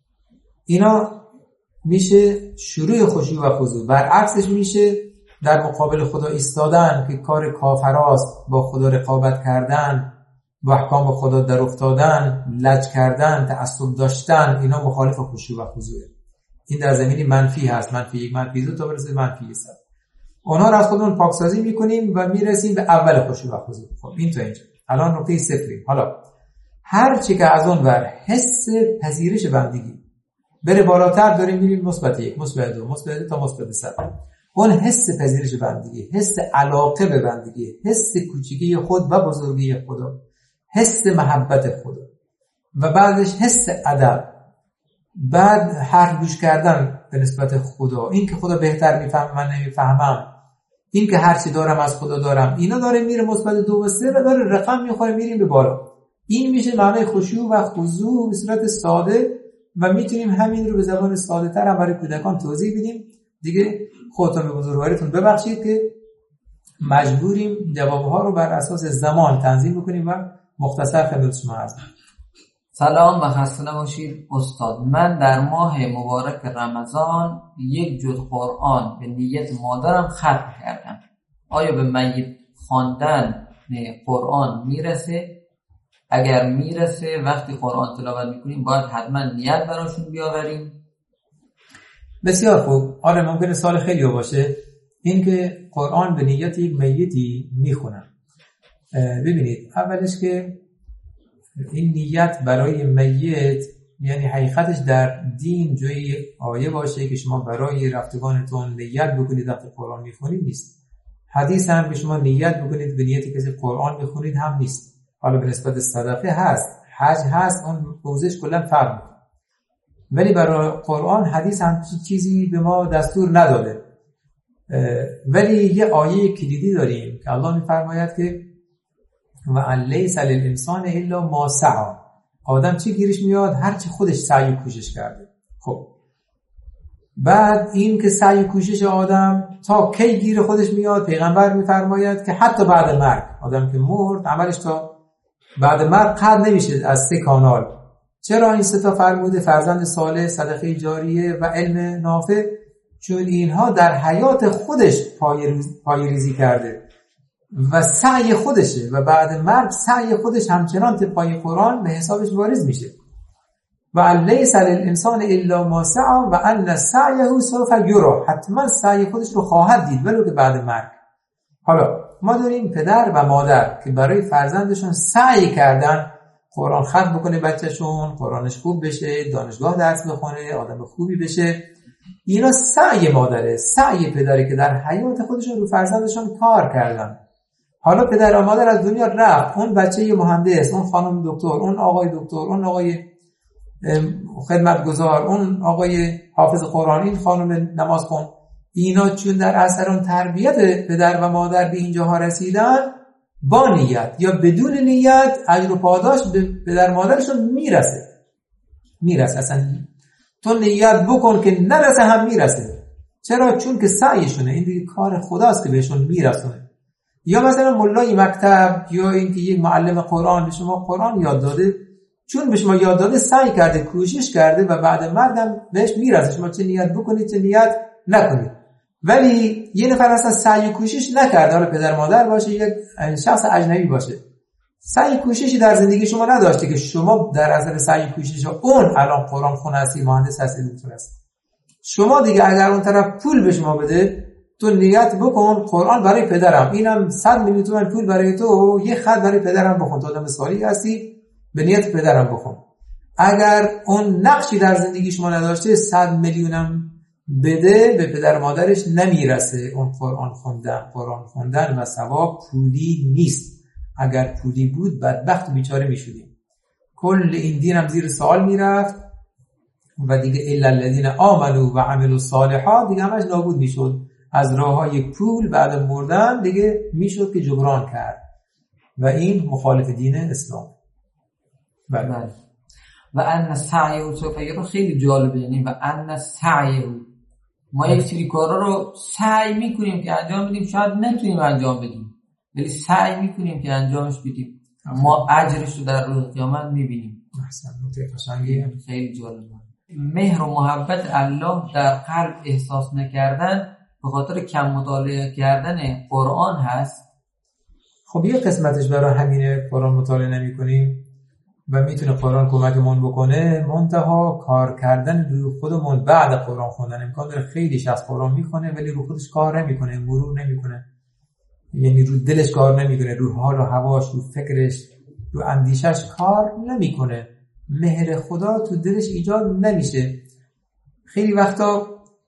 اینا میشه شروع خشوع و خضوع. برعکسش میشه در مقابل خدا ایستادن که کار کافراست، با خدا رقابت کردن، با احکام خدا در افتادن، لج کردن، تعصب داشتن، اینا مخالف خشوع و خضوعه. این در زمین منفی هست، منفی 1 منفی 2 تا برسه منفی 100. اونها رو از خودمون پاکسازی میکنیم و میرسیم به اول خشوع و خضوع. خب این تا اینجا الان نقطه صفریم. حالا هر چی که از اون ور حس پذیرش بندگی بره بالاتر داریم میریم مثبت 1 مثبت 2 مثبت 3 تا مثبت 100. اون حس پذیرش بندگی، حس علاقه به بندگی، حس کوچیکی خود و بزرگی خدا، حس محبت خدا و بعدش حس ادب، بعد حرف گوش کردن به نسبت خدا، این که خدا بهتر میفهمه من نمیفهمم، این که هر چی دارم از خدا دارم، اینا داره میره مثبت 2 و 3 و داره رقم میخوره میریم به بالا. این میشه معنای خشوع و خضوع به صورت ساده و میتونیم همین رو به زبان ساده تر هم برای کودکان توضیح بدیم. دیگه خودتون به بزرگواریتون ببخشید که مجبوریم جوابها رو بر اساس زمان تنظیم بکنیم و مختصر خدمت شما عرض کنم. سلام و خسته نباشید استاد. من در ماه مبارک رمضان یک جزء قرآن به نیت مادرم ختم کردم. آیا به میت خواندن قرآن میرسه؟ اگر میرسه وقتی قرآن تلاوت میکنیم باید حتما نیت براشون بیاوریم؟ بسیار خوب. آره ممکنه سال خیلی باشه این که قرآن به نیت یک میتی میخونن. ببینید اولش که این نیت برای میت یعنی حقیقتش در دین جایی آیه باشه که شما برای رفتگانتون نیت بکنید وقتی قرآن میخونید نیست. حدیث هم که شما نیت بکنید به نیت کسی قرآن بخونید هم نیست. حالا به نسبت صدقه هست، حج هست، اون موضوعش کلا فرق میکنه. ولی برای قرآن حدیث هم چیزی به ما دستور نداده. ولی یه آیه کلیدی داریم که الله میفرماید که و ان لیس للانسان الا ما سعی. آدم چی گیرش میاد؟ هر چی خودش سعی و کوشش کرده. خب بعد این که سعی و کوشش آدم تا کی گیر خودش میاد؟ پیغمبر میفرماید که حتی بعد مرگ، آدم که مرد عملش تا بعد مرگ قطع نمیشه از 3 کانال. چرا این 3 تا فرموده؟ فرزند صالح، صدقه جاریه و علم نافع. چون اینها در حیات خودش پایه‌ریزی کرده و سعی خودشه و بعد مرگ سعی خودش همچنان طبقای قرآن به حسابش واریز میشه. و لیس للانسان الا ما سعی و ان سعیه سوف یری. حتما سعی خودش رو خواهد دید ولو که بعد مرگ. حالا ما داریم پدر و مادر که برای فرزندشون سعی کردن قرآن ختم بکنه، بچه‌شون قرآنش خوب بشه، دانشگاه درس بخونه، آدم خوبی بشه. اینا سعی مادره، سعی پدری که در حیات خودشون رو فرزندشون کار کردن. حالا پدر و مادر از دنیا رفت، اون بچه یه مهندس، اون خانم دکتر، اون آقای دکتر، اون آقای خدمتگزار، اون آقای حافظ قرآن، این خانم نماز خون، اینا چون در اثر اون تربیت پدر و مادر به اینجاها رسیدن، با نیت یا بدون نیت اجر و پاداش به پدر مادرشون میرسه. اصلا تو نیت بکن که نرسه هم میرسه. چرا؟ چون که سعیشونه، این دیگه کار خداست که بهشون میرسونه. یا مثلا مولای مکتب یا اینکه یک معلم قرآن به شما قرآن یاد داده، چون به شما یاد داده سعی کرده، کوشش کرده و بعد مرگم بهش میرسه. شما چه نیت بکنید چه نیت نکنید. ولی یه نفر اصلا سعی کوشش نکرده، حالا پدر مادر باشه یک شخص اجنبی باشه، سعی کوششی در زندگی شما نداشته که شما در اثر سعی کوشش اون الان قرآن خون هستی، مهندس هستی، دکتر هستی. شما دیگه اگر اون طرف پول به شما بده، تو نیت بکن قرآن برای پدرم، اینم 100 میلیون تومان پول برای تو، یه خط برای پدرم بخون، تو آدم صالحی هستی، به نیت پدرم بخون. اگر اون نقشی در زندگی شما نداشته، 100 میلیونم بده، به پدر مادرش نمیرسه. اون قرآن خوندن و ثواب پولی نیست. اگر پولی بود بدبخت و بیچاره میشدیم. کل این دین هم زیر سوال میرفت و دیگه الا الذین آمنوا و عملوا الصالحات دیگه همش نابود میشد. از راههای پول بعد مردن دیگه میشد که جبران کرد و این مخالف دین اسلام. بله. و ان سعیه سوف یرا خیلی جالبه، یعنی و ان سعیه، ما یک سری کارا رو سعی میکنیم که انجام بدیم، شاید نتونیم انجام بدیم ولی سعی میکنیم که انجامش بدیم، ما اجرش رو در روز قیامت میبینیم. خیلی جالبه. مهر و محبت الله در قلب احساس نکردن به خاطر کم مطالعه کردن قرآن هست. خب یه قسمتش برای همینه قرآن مطالعه نمی کنیم و میتونه قرآن کمکمون بکنه، منتها کار کردن روی خودمون بعد قرآن خوندن امکان داره. خیلی شخص قرآن میخونه ولی رو خودش کار نمیکنه، مرور نمیکنه، یعنی رو دلش کار نمیکنه، رو حال و هواش، رو فکرش، رو اندیشش کار نمیکنه، مهر خدا تو دلش ایجاد نمیشه. خیلی وقتا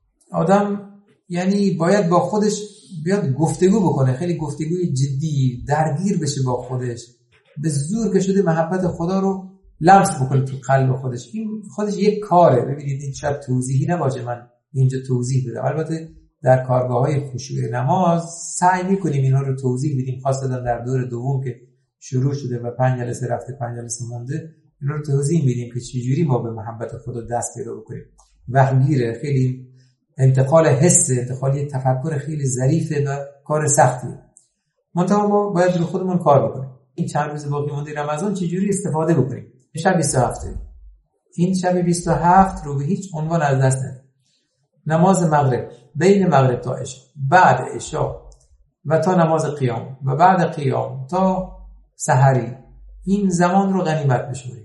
آدم یعنی باید با خودش بیاد گفتگو بکنه، خیلی گفتگوی جدی، درگیر بشه با خودش، به زور که شده محبت خدا رو لمس بکنه تو قلب خودش. این خودش یک کاره. ببینید این شاید توضیحی نباشه من اینجا توضیح بدم، البته در کارگاه‌های خشوع نماز سعی می‌کنیم اینا رو توضیح بدیم، خاصه در دور دوم که شروع شده و 5 جلسه رفته 5 جلسه مونده، اینا رو توضیح میدیم که چجوری ما به محبت خدا دست پیدا بکنیم. وقتگیره، خیلی انتقال حس، انتقال تفکر خیلی ظریفه و کار سختیه. منتها ما باید رو خودمون کار بکنیم. این چند روز باقی مونده رمضان چجوری استفاده بکنیم؟ شب 27 این شب 27 رو به هیچ عنوان از دست ندید. نماز مغرب، بین مغرب تا عشاء، بعد عشاء و تا نماز قیام و بعد قیام تا سحری، این زمان رو غنیمت بشمارید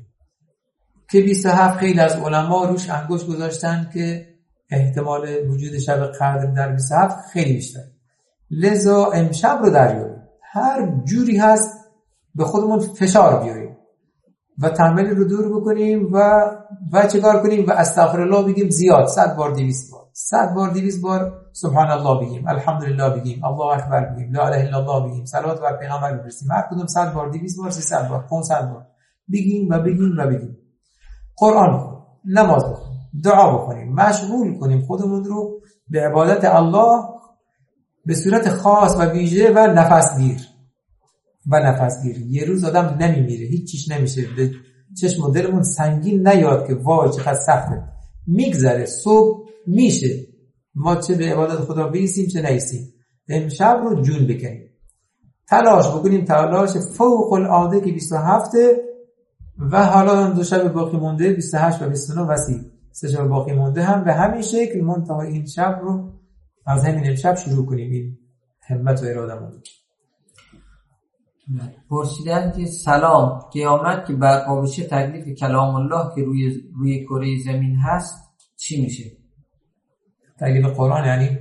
که 27 خیلی از علما روش انگشت گذاشتن که احتمال وجود شب قدر در 27 خیلی بیشتر. لذا امشب رو دریابیم، هر جوری هست به خودمون فشار بیاریم و تحمل رو دور بکنیم و چه کار کنیم؟ و استغفرالله بگیم زیاد، 100 بار 200 بار، 100 بار 200 بار سبحان الله بگیم، الحمدلله بگیم، الله اکبر بگیم، لا اله الا الله بگیم، صلوات بر پیغمبر بفرستیم. هر کدوم 100 بار 200 بار 300 بار 500 بار بگیم و بگیم و بگیم. قرآن بخونیم، نماز بخونیم، دعا بکنیم، مشغول کنیم خودمون رو به عبادت الله به صورت خاص و ویژه و نفس گیر. یه روز آدم نمیمیره، هیچ چیز نمیشه، به چشم و دلمون سنگین نیاد که وای چقدر سخته، میگذره، صبح میشه، ما چه به عبادت خدا بیسیم چه نیستیم. امشب رو جون بکنیم، تلاش بکنیم، تلاش فوق العاده که 27 و حالا 2 شب باقی مونده 28 و 29 وسیع 3 شب باقی مونده هم به همین شکل منتها این شب رو از همین امشب شروع کنیم. این همت و اراده مونده. پرسیدن که سلام، قیامت که برپا بشه تکلیف کلام الله که روی کره زمین هست چی میشه؟ تکلیف قرآن یعنی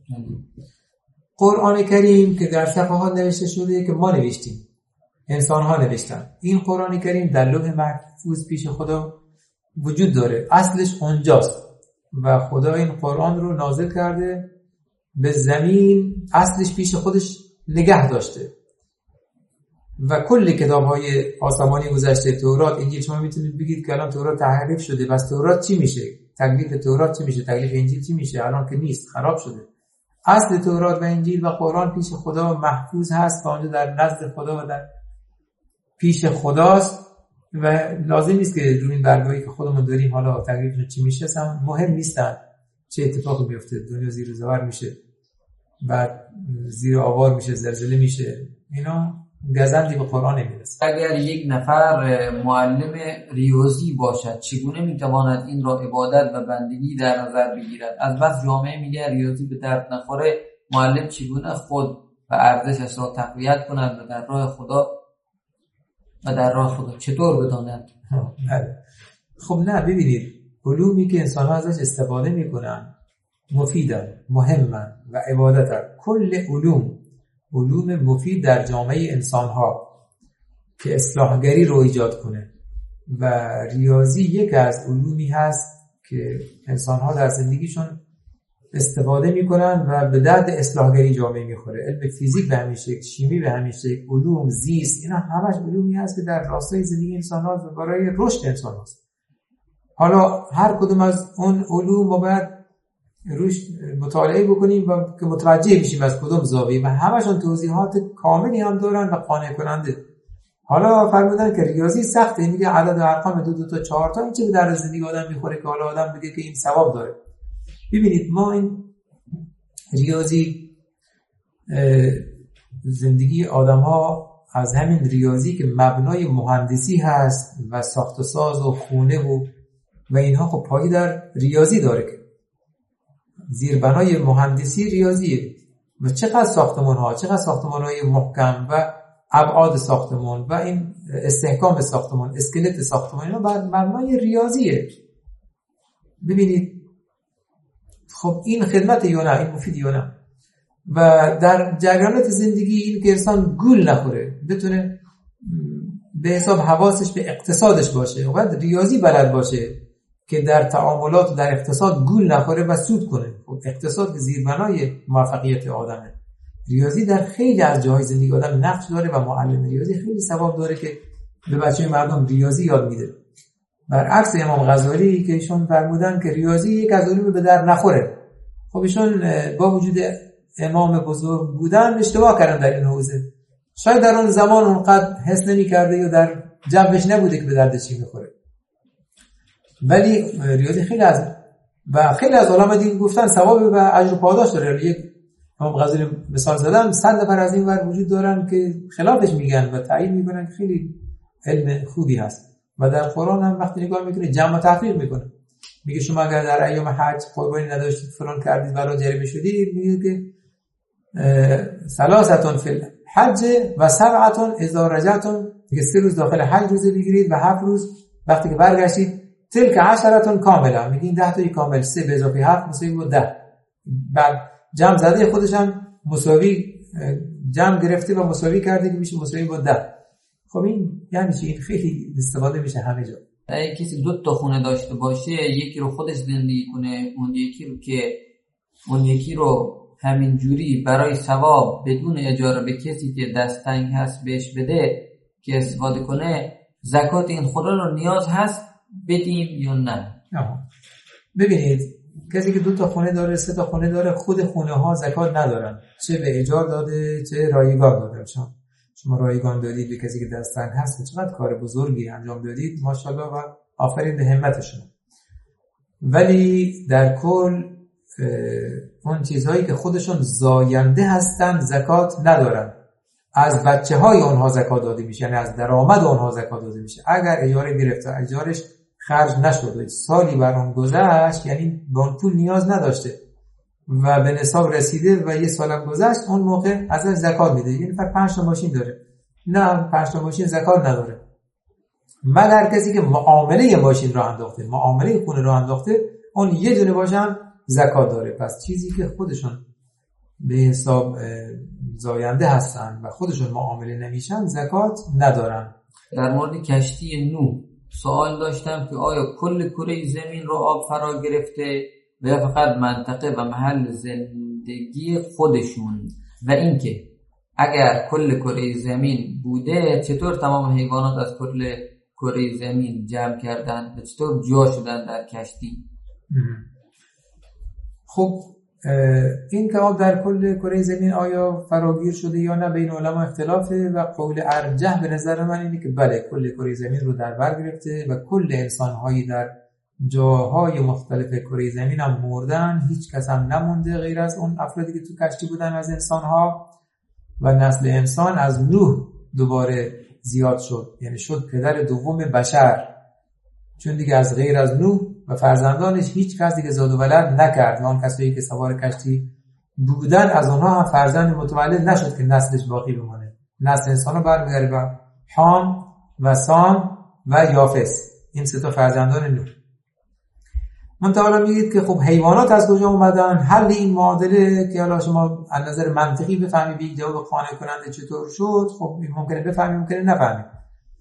قرآن کریم که در صفحات نوشته شده که ما نوشتیم، انسان ها نوشتن. این قرآن کریم در لوح محفوظ پیش خدا وجود داره، اصلش اونجاست و خدا این قرآن رو نازل کرده به زمین، اصلش پیش خودش نگه داشته و کل کتاب‌های آسمانی گذشته، تورات، انجیل، شما میتونید بگید که الان تورات تحریف شده، بس تورات چی میشه؟ تکلیف تورات چی میشه؟ تکلیف انجیل چی میشه؟ الان که نیست، خراب شده. اصل تورات و انجیل و قرآن پیش خدا محفوظ هست و اونجا در نزد خدا و در پیش خداست و لازم نیست که روی این برگاهی که خودمون داریم حالا تکلیفش چی میشه اصلا مهم نیستن، چه اتفاقی میفته، دنیا زیر و زبر میشه، بعد زیر آوار میشه، زلزله میشه، اینا گزندی به قرآن نمیرسه. اگر یک نفر معلم ریاضی باشد چگونه میتواند این را عبادت و بندگی در نظر بگیرد؟ از بس جامعه میگه ریاضی به درد نخوره، معلم چگونه خود و ارزشش را تقویت کند و در راه خدا چطور بداند؟ خب نه، ببینید علومی که انسان ها ازش استفاده میکنن مفیدن، مهمن و عبادتن. کل علوم مفید در جامعه انسان ها که اصلاحگری رو ایجاد کنه و ریاضی یک از علومی هست که انسان ها در زندگیشون استفاده میکنن و به درد اصلاحگری جامعه میخوره. علم فیزیک به همین شکل، شیمی به همین شکل، علوم، زیست، اینا همش علومی هست که در راستای زندگی انسان ها و برای رشد انسان هست. حالا هر کدوم از اون علوم ما باید روش مطالعه بکنیم و که متوجه بشیم از کدوم زاویه، و همشون توضیحات کاملی هم دارن و قانع کننده. حالا فرمودن که ریاضی سخته، میگه عدد و ارقام 2 تا 4 تا این چه به درد زندگی آدم میخوره که حالا آدم بگه که این ثواب داره. ببینید ما این ریاضی زندگی آدم ها از همین ریاضی که مبنای مهندسی هست و ساخت و ساز و خونه و اینها خب پایی در ریاضی داره که زیربنای مهندسی ریاضیه. و چقدر ساختمان های محکم و ابعاد ساختمان و این استحکام ساختمان، اسکلت ساختمان، اینا بر مبنای ریاضیه. ببینید خب این خدمت یا نه، این مفید یا نه. و در جریانات زندگی این که انسان گول نخوره، بتونه به حساب حواسش به اقتصادش باشه و باید ریاضی بلد باشه که در تعاملات و در اقتصاد گول نخوره و سود کنه. خب اقتصاد زیربنای موفقیت آدمه. ریاضی در خیلی از جاهای زندگی آدم نقش داره و معلم ریاضی خیلی ثواب داره که به بچه مردم ریاضی یاد میده. برعکس امام غزالی که ایشون فرمودن که ریاضی یک از علوم به در نخوره. خب ایشون با وجود امام بزرگ بودن اشتباه کردن در این حوزه. شاید در اون زمان اونقدر حس نمی‌کرده یا در جوش نبوده که به درد چی میخوره. ولی ریاضی خیلی از علما دین گفتن ثواب و اجر پاداش داره. یک امام غزالی مثال زدم، 100 نفر از این ور وجود دارن که خلافش میگن و تایید میکنن که خیلی علم خوبی هست. و در قرآن هم وقتی نگاه میکنه جمع و تفریق میکنه، میگه شما اگر در ایام حج قربانی نداشتید فلان کردید ولی جریمه شدید، میگه که ثلاثه فی الحج و 7 اذا رجعتم، میگه 3 روز داخل حج روزه بگیرید و 7 روز وقتی که برگشتید. تلک 10 کاملا، میگه این 10 تایی کامل، 3 به اضافه 7 مساوی با 10. بعد جمع زده خودش هم مساوی جمع گرفته و مساوی کرده که میشه مساوی با 10. خب این یعنی چی؟ این خیلی استفاده میشه همه جا. اگه کسی 2 تا خونه داشته باشه، یکی رو خودش زندگی کنه، اون یکی رو همین جوری برای ثواب بدون اجاره به کسی که دستنگ هست بهش بده که استفاده کنه، زکات این خونه رو نیاز هست بدیم یا نه؟ ببینید کسی که 2 تا خونه داره، 3 تا خونه داره، خود خونه ها زکات ندارن، چه به اجاره داده چه رایگان داده. شما رایگان دادید به کسی که دستنگ هست، چقدر کار بزرگی انجام دادید، ماشاءالله و آفرین به همت شما. ولی در کل اون چیزهایی که خودشون زاینده هستن زکات ندارن. از بچه های اونها زکات داده میشه، یعنی از درآمد اونها زکات داده میشه. اگر اجاره گرفته، اجارش خرج نشد، سالی بر اون گذشت، یعنی به اون پول نیاز نداشته و به نصاب رسیده و یه سالم گذشت، اون موقع ازش زکات میده. یعنی فقط 5 تا ماشین داره، نه 5 تا ماشین زکات نداره. مگر کسی که معامله ماشین را انداخته، معامله خونه را انداخته، اون یه دونه باشن زکات داره. پس چیزی که خودشون به حساب زاینده هستن و خودشون معامله نمیشن زکات ندارن. در مورد کشتی نوح سوال داشتم که آیا کل کره زمین رو آب فرا گرفته و یا فقط منطقه و محل زندگی خودشون، و اینکه اگر کل کره زمین بوده چطور تمام حیوانات از کل کره زمین جمع کردن و چطور جا شدن در کشتی؟ خب این که آب در کل کره زمین آیا فراگیر شده یا نه بین علما اختلافه و قول ارجح به نظر من اینه که بله، کل کره زمین رو در بر گرفته و کل انسان‌هایی در جاهای مختلف کره زمین هم مردن، هیچ کس هم نمونده غیر از اون افرادی که تو کشتی بودن از انسان‌ها، و نسل انسان از نوح دوباره زیاد شد، یعنی شد پدر دوم بشر، چون دیگه از غیر از نوح و فرزندانش هیچ کس دیگه زاد و ولد نکرد. آن کسایی که سوار کشتی بودن از اونها هم فرزند متولد نشد که نسلش باقی بمونه. نسل انسان رو برمیگرده به حام و سام و یافس، این 3 تا فرزندان نوح. منتها میگید که خب حیوانات از کجا اومدن؟ حل این معادله که حالا شما از نظر منطقی بفهمید یک جواب قانع کننده چطور شد، خب ممکنه بفهمید ممکنه نفهمید.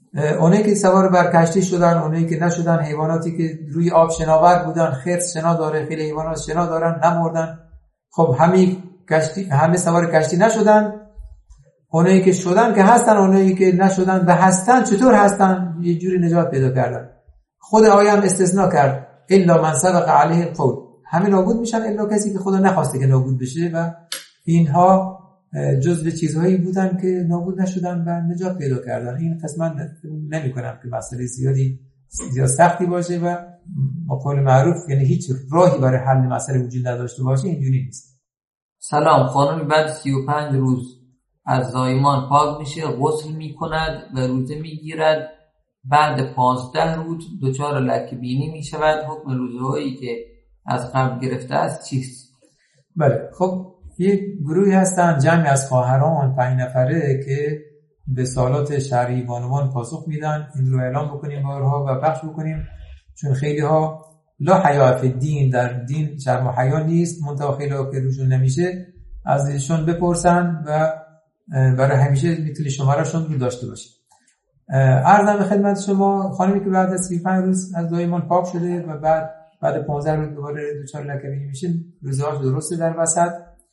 اونایی که سوار بر کشتی شدن، اونایی که نشدن، حیواناتی که روی آب شناور بودن، خرس شنا داره، خیلی حیوانات شنا دارن نمردن. خب همه سوار کشتی نشدن. اونایی که شدن که هستن، اونایی که نشدن و هستن چطور هستن؟ یه جوری نجات پیدا کردن. خود آیه هم استثناء کرد الا من سبق علیه القول، همه نابود میشن الا کسی که خدا نخواسته که نابود بشه و اینها جزء چیزهایی بودن که نابود نشدن و نجات پیدا کردن. این قسمت نمی کنم که مسئله زیاد سختی باشه و با قول معروف یعنی هیچ راهی برای حل مسئله وجود نداشته باشه، اینجوری نیست. سلام، خانم بعد 35 روز از زایمان پاک میشه، غسل میکند و روزه میگیرد. بعد 15 روز دچار لکه بینی میشود. حکم روزهایی که از قبل گرفته است چیست؟ بله، خب یک گروهی هستن، جمعی از خواهران 5 نفره که به سوالات شرعی بانوان پاسخ میدن. این رو اعلام بکنیم بارها و بخش بکنیم، چون خیلی ها لا حیا فی الدین، در دین شرم و حیا نیست، منتها خیلی ها که روشون نمیشه ازشون بپرسن و برای همیشه میتونی شمارهشون رو داشته باشید. عرضم به خدمت شما، خانمی که بعد از 35 روز از زایمان پاک شده و بعد 15 روز دوباره دچار لکه بینی میشه، روزهاش درسته در وسط،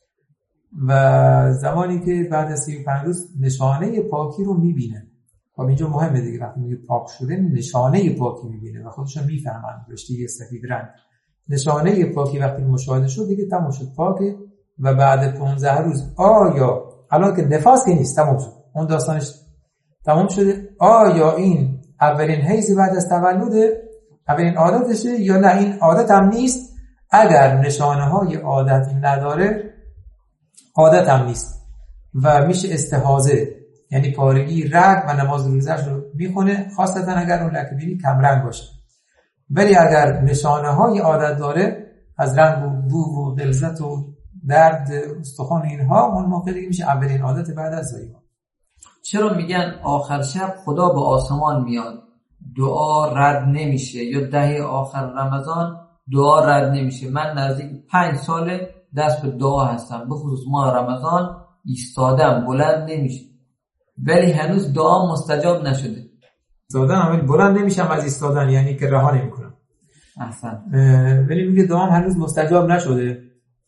و زمانی که بعد از 35 روز نشانه پاکی رو میبینه. خب اینجا مهمه دیگه، وقتی میگه پاک شده نشانه پاکی میبینه و خودشون میفهمن، رشته سفید رنگ نشانه پاکی وقتی مشاهده شد دیگه تموم شد، پاکه. و بعد 15 روز آیا الان که نفاس که نیست، تموم شد، اون داستانش تمام شده، آیا این اولین حیض بعد از تولده، اولین عادتشه یا نه این عادت هم نیست؟ اگر نشانه های عادت نداره، عادت هم نیست و میشه استحاضه، یعنی پارگی رگ و نماز روزش رو میخونه، خاصتا اگر اون لکه بینی کم رنگ باشه. ولی اگر نشانه های عادت داره، از رنگ و بو و غلظت و درد استخوان اینها، اون موقع دیگه میشه اولین عادت بعد از زایمان. چرا میگن آخر شب خدا به آسمان میاد دعا رد نمیشه، یا دهه آخر رمضان دعا رد نمیشه؟ من نزدیک 5 ساله دست به دعا هستم، به خصوص ماه رمضان ایستادم، بلند نمیشه، ولی هنوز دعا مستجاب نشده. ایستادن ولی بلند نمیشم از ایستادن، یعنی که رها نمیکنم. احسن. ولی میگه دعام هنوز مستجاب نشده،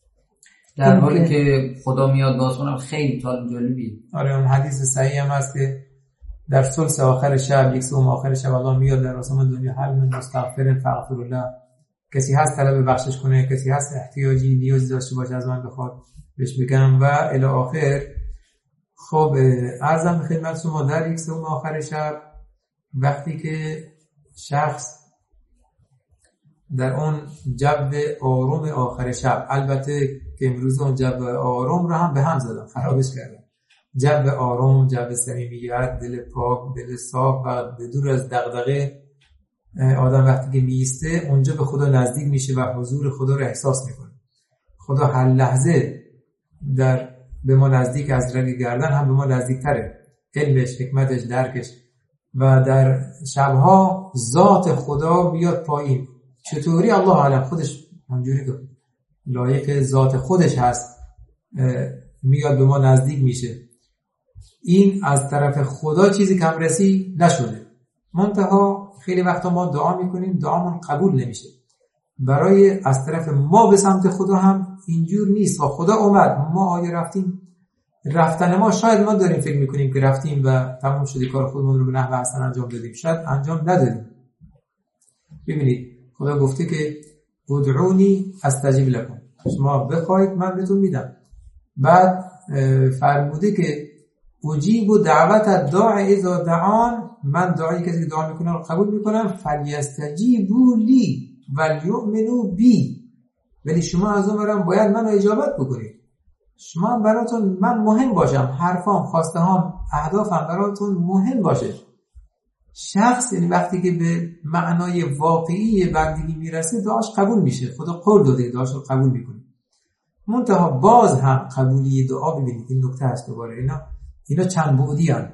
در حالی که خدا میاد به آسمان. خیلی جالبیه. آره، اون حدیث صحیح هم هست که در ثلث آخر شب، یک سوم آخر شب الله میاد در آسمان دنیا، هل من مستغفر فاغفر الله، کسی هست طلب بخشش کنه، کسی هست احتیاجی نیازی داشته باشه از من بخواد بهش بگم و الی آخر. خب عرضم به خدمت شما در یک سوم آخر شب، وقتی که شخص در اون جو آروم آخر شب، البته که امروز اون جو آروم رو هم به هم زدن، خرابش کردن، جو آروم، جو صمیمیت، دل پاک، دل صاف و دور از دغدغه، آدم وقتی که میسته اونجا به خدا نزدیک میشه و حضور خدا رو احساس میکنه. خدا هر لحظه به ما نزدیک، از رگ گردن هم به ما نزدیک تره، علمش، حکمتش، درکش. و در شبها ذات خدا بیاد پایین. چطوری؟ الله اعلم، خودش همجوری که لایق ذات خودش هست میاد به ما نزدیک میشه. این از طرف خدا چیزی کمرسی نشده، منتها خیلی وقتا ما دعا میکنیم دعامون قبول نمیشه. برای از طرف ما به سمت خدا هم اینجور نیست و خدا اومد، ما آیا رفتیم؟ رفتن ما شاید ما داریم فکر میکنیم که رفتیم و تمام شده، کار خودمون رو به نحو احسن انجام دادیم، شاید انجام ندادیم. ببینید خدا گفته که ادعونی استجیب لکم، شما بخواید من بهتون میدم. بعد فرموده که اجیب دعوت الداعی اذا دعان، من دعای کسی که دعا میکنه رو قبول میکنم، فلیستجیبوا لی ولیؤمنوا بی، ولی شما از اون برام باید منو اجابت بکنید. شما براتون من مهم باشم، حرفام، خواسته هام، اهدافم براتون مهم باشه. شخص یعنی وقتی که به معنای واقعی بندگی میرسه دعاش قبول میشه، خدا قول داده دعاش رو قبول میکنه. منتها باز هم قبولی دعا، ببینید این نکته هست دوباره، اینا چند بعدی هست،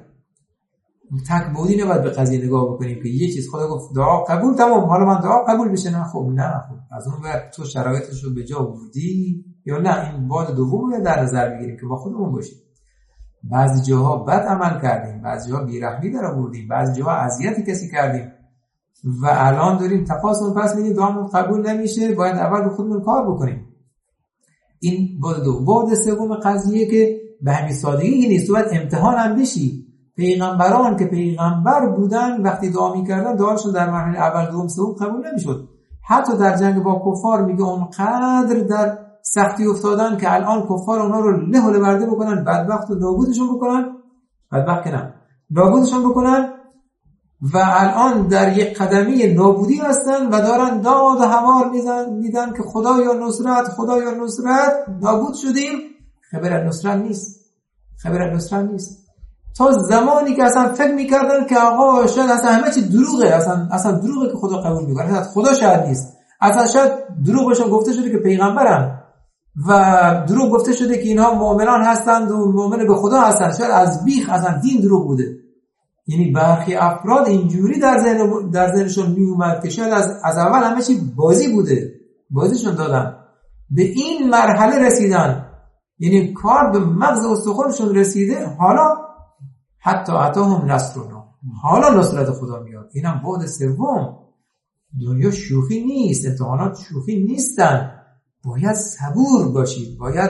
تک بعدی نباید به قضیه نگاه بکنیم که یه چیز خدا گفت دعا قبول، تمام حالا من دعا قبول بشه، نه خب نه، خب از اون ور تو شرایطش رو به جا آوردی یا نه، این بعد دوم رو در نظر بگیریم که با خودمون باشیم. بعضی جاها بد عمل کردیم، بعضی جاها بیرحمی در آوردیم، بعضی جاها اذیت کسی کردیم و الان داریم تقاصون پس میدیم دعامون قبول نمیشه، باید اول به خودمون کار بکنیم. این بعد دو. بعد سوم قضیه که به همین سادگی نیست، تو باید امتحان هم بشی. پیغمبران که پیغمبر بودن وقتی دعا میکردن دعاشون در مرحله اول دوم سوم قبول نمیشد. حتی در جنگ با کفار میگه اونقدر در سختی افتادن که الان کفار اونا رو له و لورده بکنن، بدبخت و نابودشون بکنن، بدبخت که نه، نابودشون بکنن و الان در یک قدمی نابودی هستن و دارن داد و هوار میدن که خدایا نصرت، خدایا نصرت، نابود شدیم. خبر نصرت نیست، خبر نصرت نیست. تا زمانی که اصلا فکر میکردن که آقا شاید اصلا همه چی دروغه، اصلا دروغه که خدا قبول میکنه، اصلا خدا شاید نیست، اصلا شاید دروغ بهشون گفته شده که پیغمبرن و دروغ گفته شده که اینها مؤمنان هستند و مؤمن به خدا هستند، شاید از بیخ اصلا دین دروغ بوده. یعنی برخی افراد اینجوری در ذهنشون می اومد که شاید از اول همه چی بازی بوده، بازیشون دادن، به این مرحله رسیدن، یعنی کار به مغز استخوانشون رسیده. حالا حتی اتاهم نصرنا، حالا نصرت خدا میاد. اینم بعد سوم. دنیا شوخی نیست، امتحانات شوخی نیستن. باید صبور باشید، باید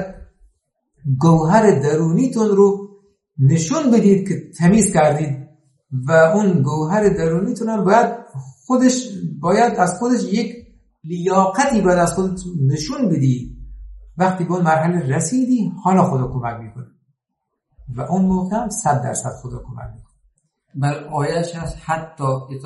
گوهر درونیتون رو نشون بدید که تمیز کردید و اون گوهر درونیتون هم باید از خودش یک لیاقتی باید از خودت نشون بدید. وقتی به اون مرحله رسیدی حالا خدا کمک میکنه و اون موقع هم 100% خدا کمک میکنه. بل آیش هست حتی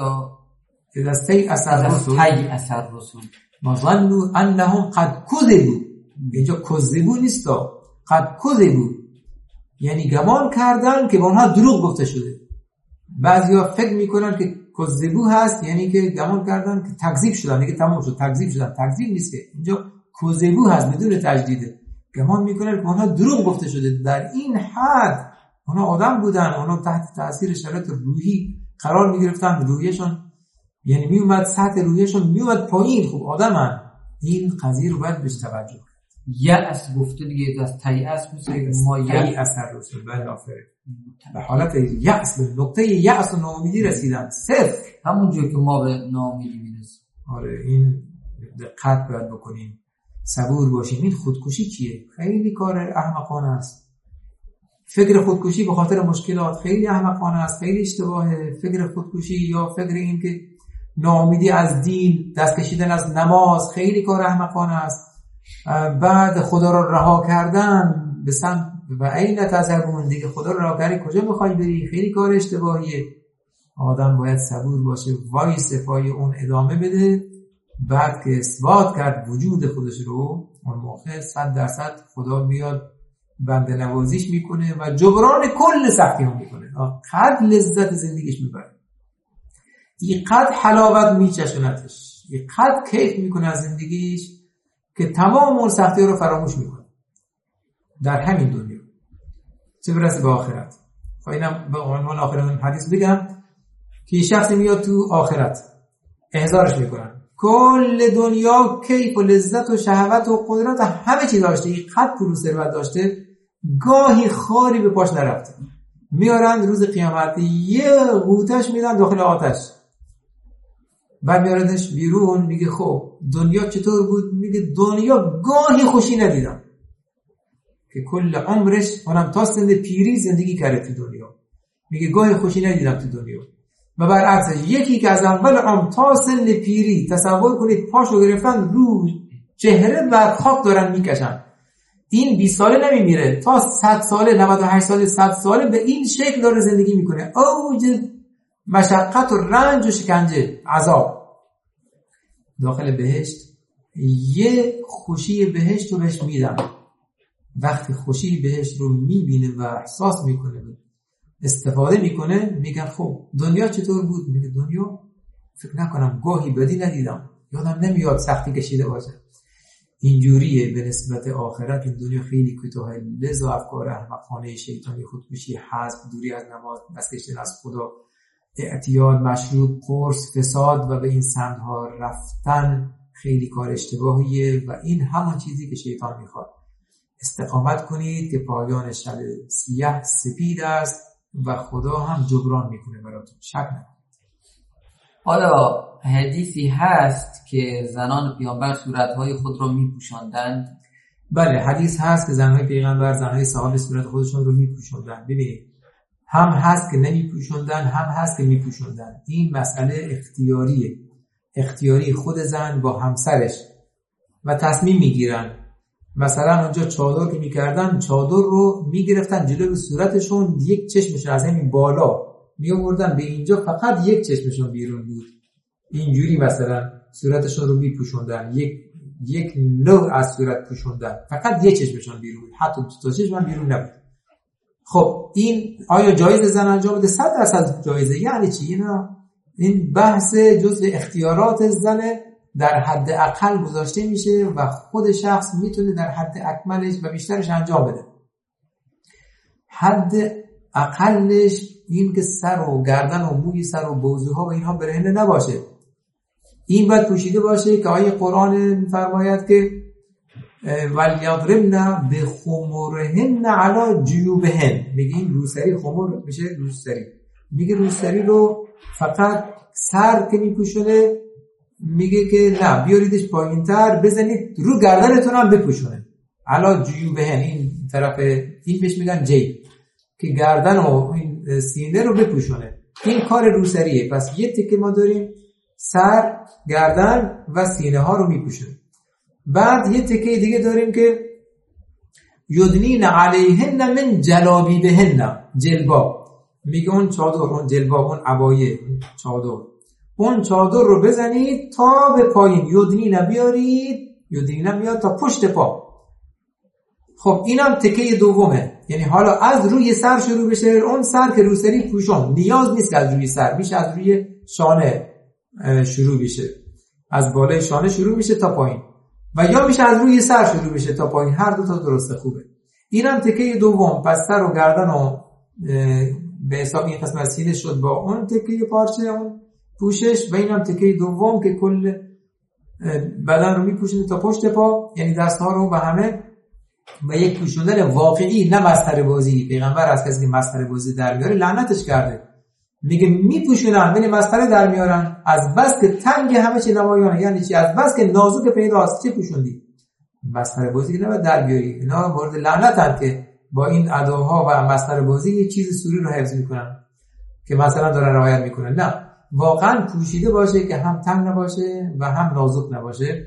اذا استیأس الرسل ما ظنوا انهم قد كذبوا. اینجا کذبوا نیست، قد كذبوا یعنی گمان کردن که به اونها دروغ گفته شده. بعضیا فکر میکنن که کذبوا هست یعنی که گمان کردن که تکذیب شدن، دیگه تمام شد، تکذیب شدن. تکذیب نیست، که اینجا کذبوا هست بدون تجدیده. گمان میکنن که اونها دروغ گفته شده. در این حد اونها آدم بودن، اونها تحت تاثیر شرایط روحی قرار میگرفتن، روحیشون یعنی میومد سطح روحیشون میومد پایین. خب آدمن، این قضیه رو باید بهش توجه کنید. یأس گفته دیگه، از تیأس میشه ما یأس الرسل بالآخره به حالت یأس، به نقطه یأس و ناامیدی رسیدن. صفر، همونجور که ما به ناامیدی میرسیم. آره، این دقت باید بکنیم، صبور باشیم. این خودکشی چیه؟ خیلی کار احمقانه است. فکر خودکشی به خاطر مشکلات خیلی احمقانه است، خیلی اشتباهه. فکر خودکشی یا فکر این که ناامیدی از دین، دست کشیدن از نماز، خیلی کار احمقانه است. بعد خدا رو رها کردن به سمت و این تذهبون، دیگه خدا رو رها کردی کجا میخوای بری؟ خیلی کار اشتباهیه. آدم باید صبور باشه، وایس پای اون ادامه بده. بعد که اثبات کرد وجود خودش رو، اون موقع 100% خدا میاد بنده نوازیش میکنه و جبران کل سختی هم میکنه. قد لذت زندگیش میبره، این قد حلاوت میچشونتش، این قد کیف میکنه از زندگیش که تمام اون سختی رو فراموش میکنه در همین دنیا، چه برسه به آخرت. خب اینم به عنوان آخرت حدیث بگم که شخصی میاد تو آخرت احضارش میکنن، کل دنیا کیف و لذت و شهوت و قدرت همه چی داشته، این قد پول و ثروت داشته، گاهی خاری به پاش نرفته. میارن روز قیامت یه غوطش میدن داخل آتش، بعد میارنش بیرون. میگه خب دنیا چطور بود؟ میگه دنیا گاهی خوشی ندیدم. که کل عمرش اونم تا سن پیری زندگی کرده تو دنیا، میگه گاهی خوشی ندیدم تو دنیا. و برعکسش یکی که از اول عمر تا سن پیری، تصور کنید پاشو گرفتن رو چهره و خاک دارن میکشن، این 20 ساله نمیمیره، تا 100 ساله، 98 ساله، 100 ساله به این شکل داره زندگی میکنه. اوج مشقت و رنج و شکنجه، عذاب. داخل بهشت یه خوشی بهشت رو بهش میدن. وقتی خوشی بهشت رو میبینه و احساس میکنه، استفاده میکنه، میگن خب دنیا چطور بود؟ میگه دنیا فکر نکنم گاهی بدی ندیدم، یادم نمیاد سختی کشیده باشه. اینجوریه به نسبت آخرت. این دنیا خیلی کوتاه، لذا افکار احمقانه شیطانی، خودکشی، حسد، دوری از نماز، دست کشیدن از خدا، اعتیاد، مشروب، قرص، فساد و به این سمت‌ها رفتن خیلی کار اشتباهیه و این همون چیزی که شیطان میخواد. استقامت کنید که پایان شب سیاه سپید است و خدا هم جبران میکنه براتون، شک نکنید. حالا حدیثی هست که زنان پیامبر صورتهای خود را میپوشاندند؟ بله، حدیث هست که زنهای پیغمبر، زنهای صحابه صورت خودشون رو میپوشاندن. ببینید، هم هست که نمیپوشاندن، هم هست که میپوشاندن. این مسئله اختیاریه، اختیاری خود زن با همسرش و تصمیم میگیرن. مثلا اونجا چادر که میکردن، چادر رو میگرفتن جلوی صورتشون، یک چشمشون از همین بالا میآوردن به اینجا، فقط یک چشمشون بیرون بود. اینجوری مثلا صورتشون رو میپوشوندن، یک نوع از صورت پوشوندن، فقط یک چشمشون بیرون بود، حتی دو تا چشم بیرون نبود. خب این آیا جایز زن انجام بده؟ 100% جایزه. یعنی چی؟ این بحث جزء اختیارات زنه، در حد اقل گذاشته میشه و خود شخص میتونه در حد اکملش و بیشترش انجام بده. حد اقلش این که سر و گردن و موی سر و بازوها و اینها برهنه نباشه. این باید پوشیده باشه که آیه قرآن میفرماید که وَلْيَضْرِبْنَ بِخُمُرِهِنَّ عَلَى جُیُوبِهِنَّ. میگه این روسری، خمر میشه روسری، میگه روسری رو فقط سر که میپوشونه، میگه که نه، بیاریدش پایین‌تر بزنید رو گردنتون هم بپوشونه. عَلَى جُیُوبِهِنَّ، این طرف این بهش میگن جیب، که گردن و این سینه رو بپوشونه. این کار روسریه. پس یه تکه ما داریم سر، گردن و سینه ها رو میپوشونه. بعد یه تکه دیگه داریم که یدنین علیهن من جلابیبهن، جلباب. میگه اون چادر، اون جلباب، اون عبایه، چادر، اون چادر رو بزنید تا به پایین، یدنین بیارید، یدنین میاد تا پشت پا. خب اینم تکه دومه، یعنی حالا از روی سر شروع بشه. اون سر که روسری پوشون، نیاز نیست که از روی سر، میشه از روی شانه شروع بشه، از بالای شانه شروع میشه تا پایین، و یا میشه از روی سر شروع بشه تا پایین. هر دو تا درسته، خوبه. اینم تکه دوم. پس سر و گردن و به حساب این قسمت سینه شد با اون تکه پارچه، اون پوشش، و اینم تکه دوم که کل بدن رو میپوشونه تا پشت پا، یعنی دستها رو به همه، و یک پوشوندن واقعی، نه مسخره بازی. پیغمبر از کسی که مسخره بازی در میاره لعنتش کرده. میگه میپوشونن، یعنی مسخره در میارن، از بس که تنگ همه چی نمایانه. یعنی چی؟ از بس که نازک پیداست، چه پوشوندی؟ مسخره بازی که نباید در بیاری. اینا مورد لعنتن که با این اداها و مسخره بازی یه چیز سوری رو حفظ میکنن که مثلا دارن رعایت میکنن. نه، واقعا پوشیده باشه که هم تنگ نباشه و هم نازک نباشه.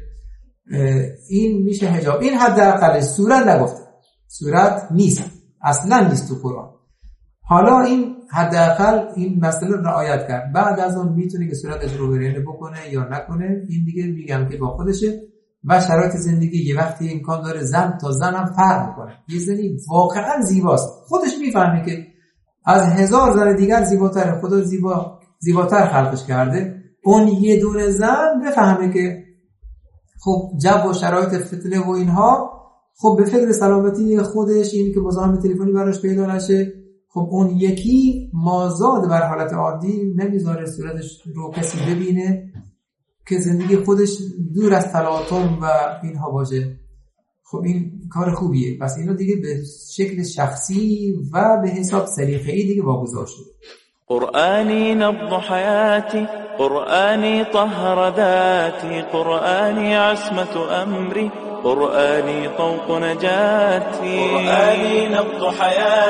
این میشه حجاب. این حد اقلش. صورت نگفته، صورت نیست، اصلا نیست تو قرآن. حالا این حد اقل این مسئله رو رعایت کرد. بعد از اون میتونه که صورتش رو برهنه بکنه یا نکنه، این دیگه میگم که با خودشه و شرایط زندگی. یه وقتی امکان داره زن تا زن هم فرق میکنه. یه زنی واقعا زیباست، خودش میفهمه که از 1000 زن دیگر زیباتره، خدا زیباتر خلقش کرده. اون یه دونه زن بفهمه که خب جو و شرایط فتنه و اینها، خب به فکر سلامتی خودش، این که مزاحم تلفنی براش پیدا نشه. خب اون یکی مازاد بر حالت عادی نمیذاره صورتش رو کسی ببینه، که زندگی خودش دور از تلاطم و اینها باشه. خب این کار خوبیه. پس اینو دیگه به شکل شخصی و به حساب سلیقه‌ای دیگه واگذار شده. قرآني نبض حياتي، قرآني طهر ذاتي، قرآني عصمة أمري، قرآني طوق نجاتي، قرآني نبض حياتي.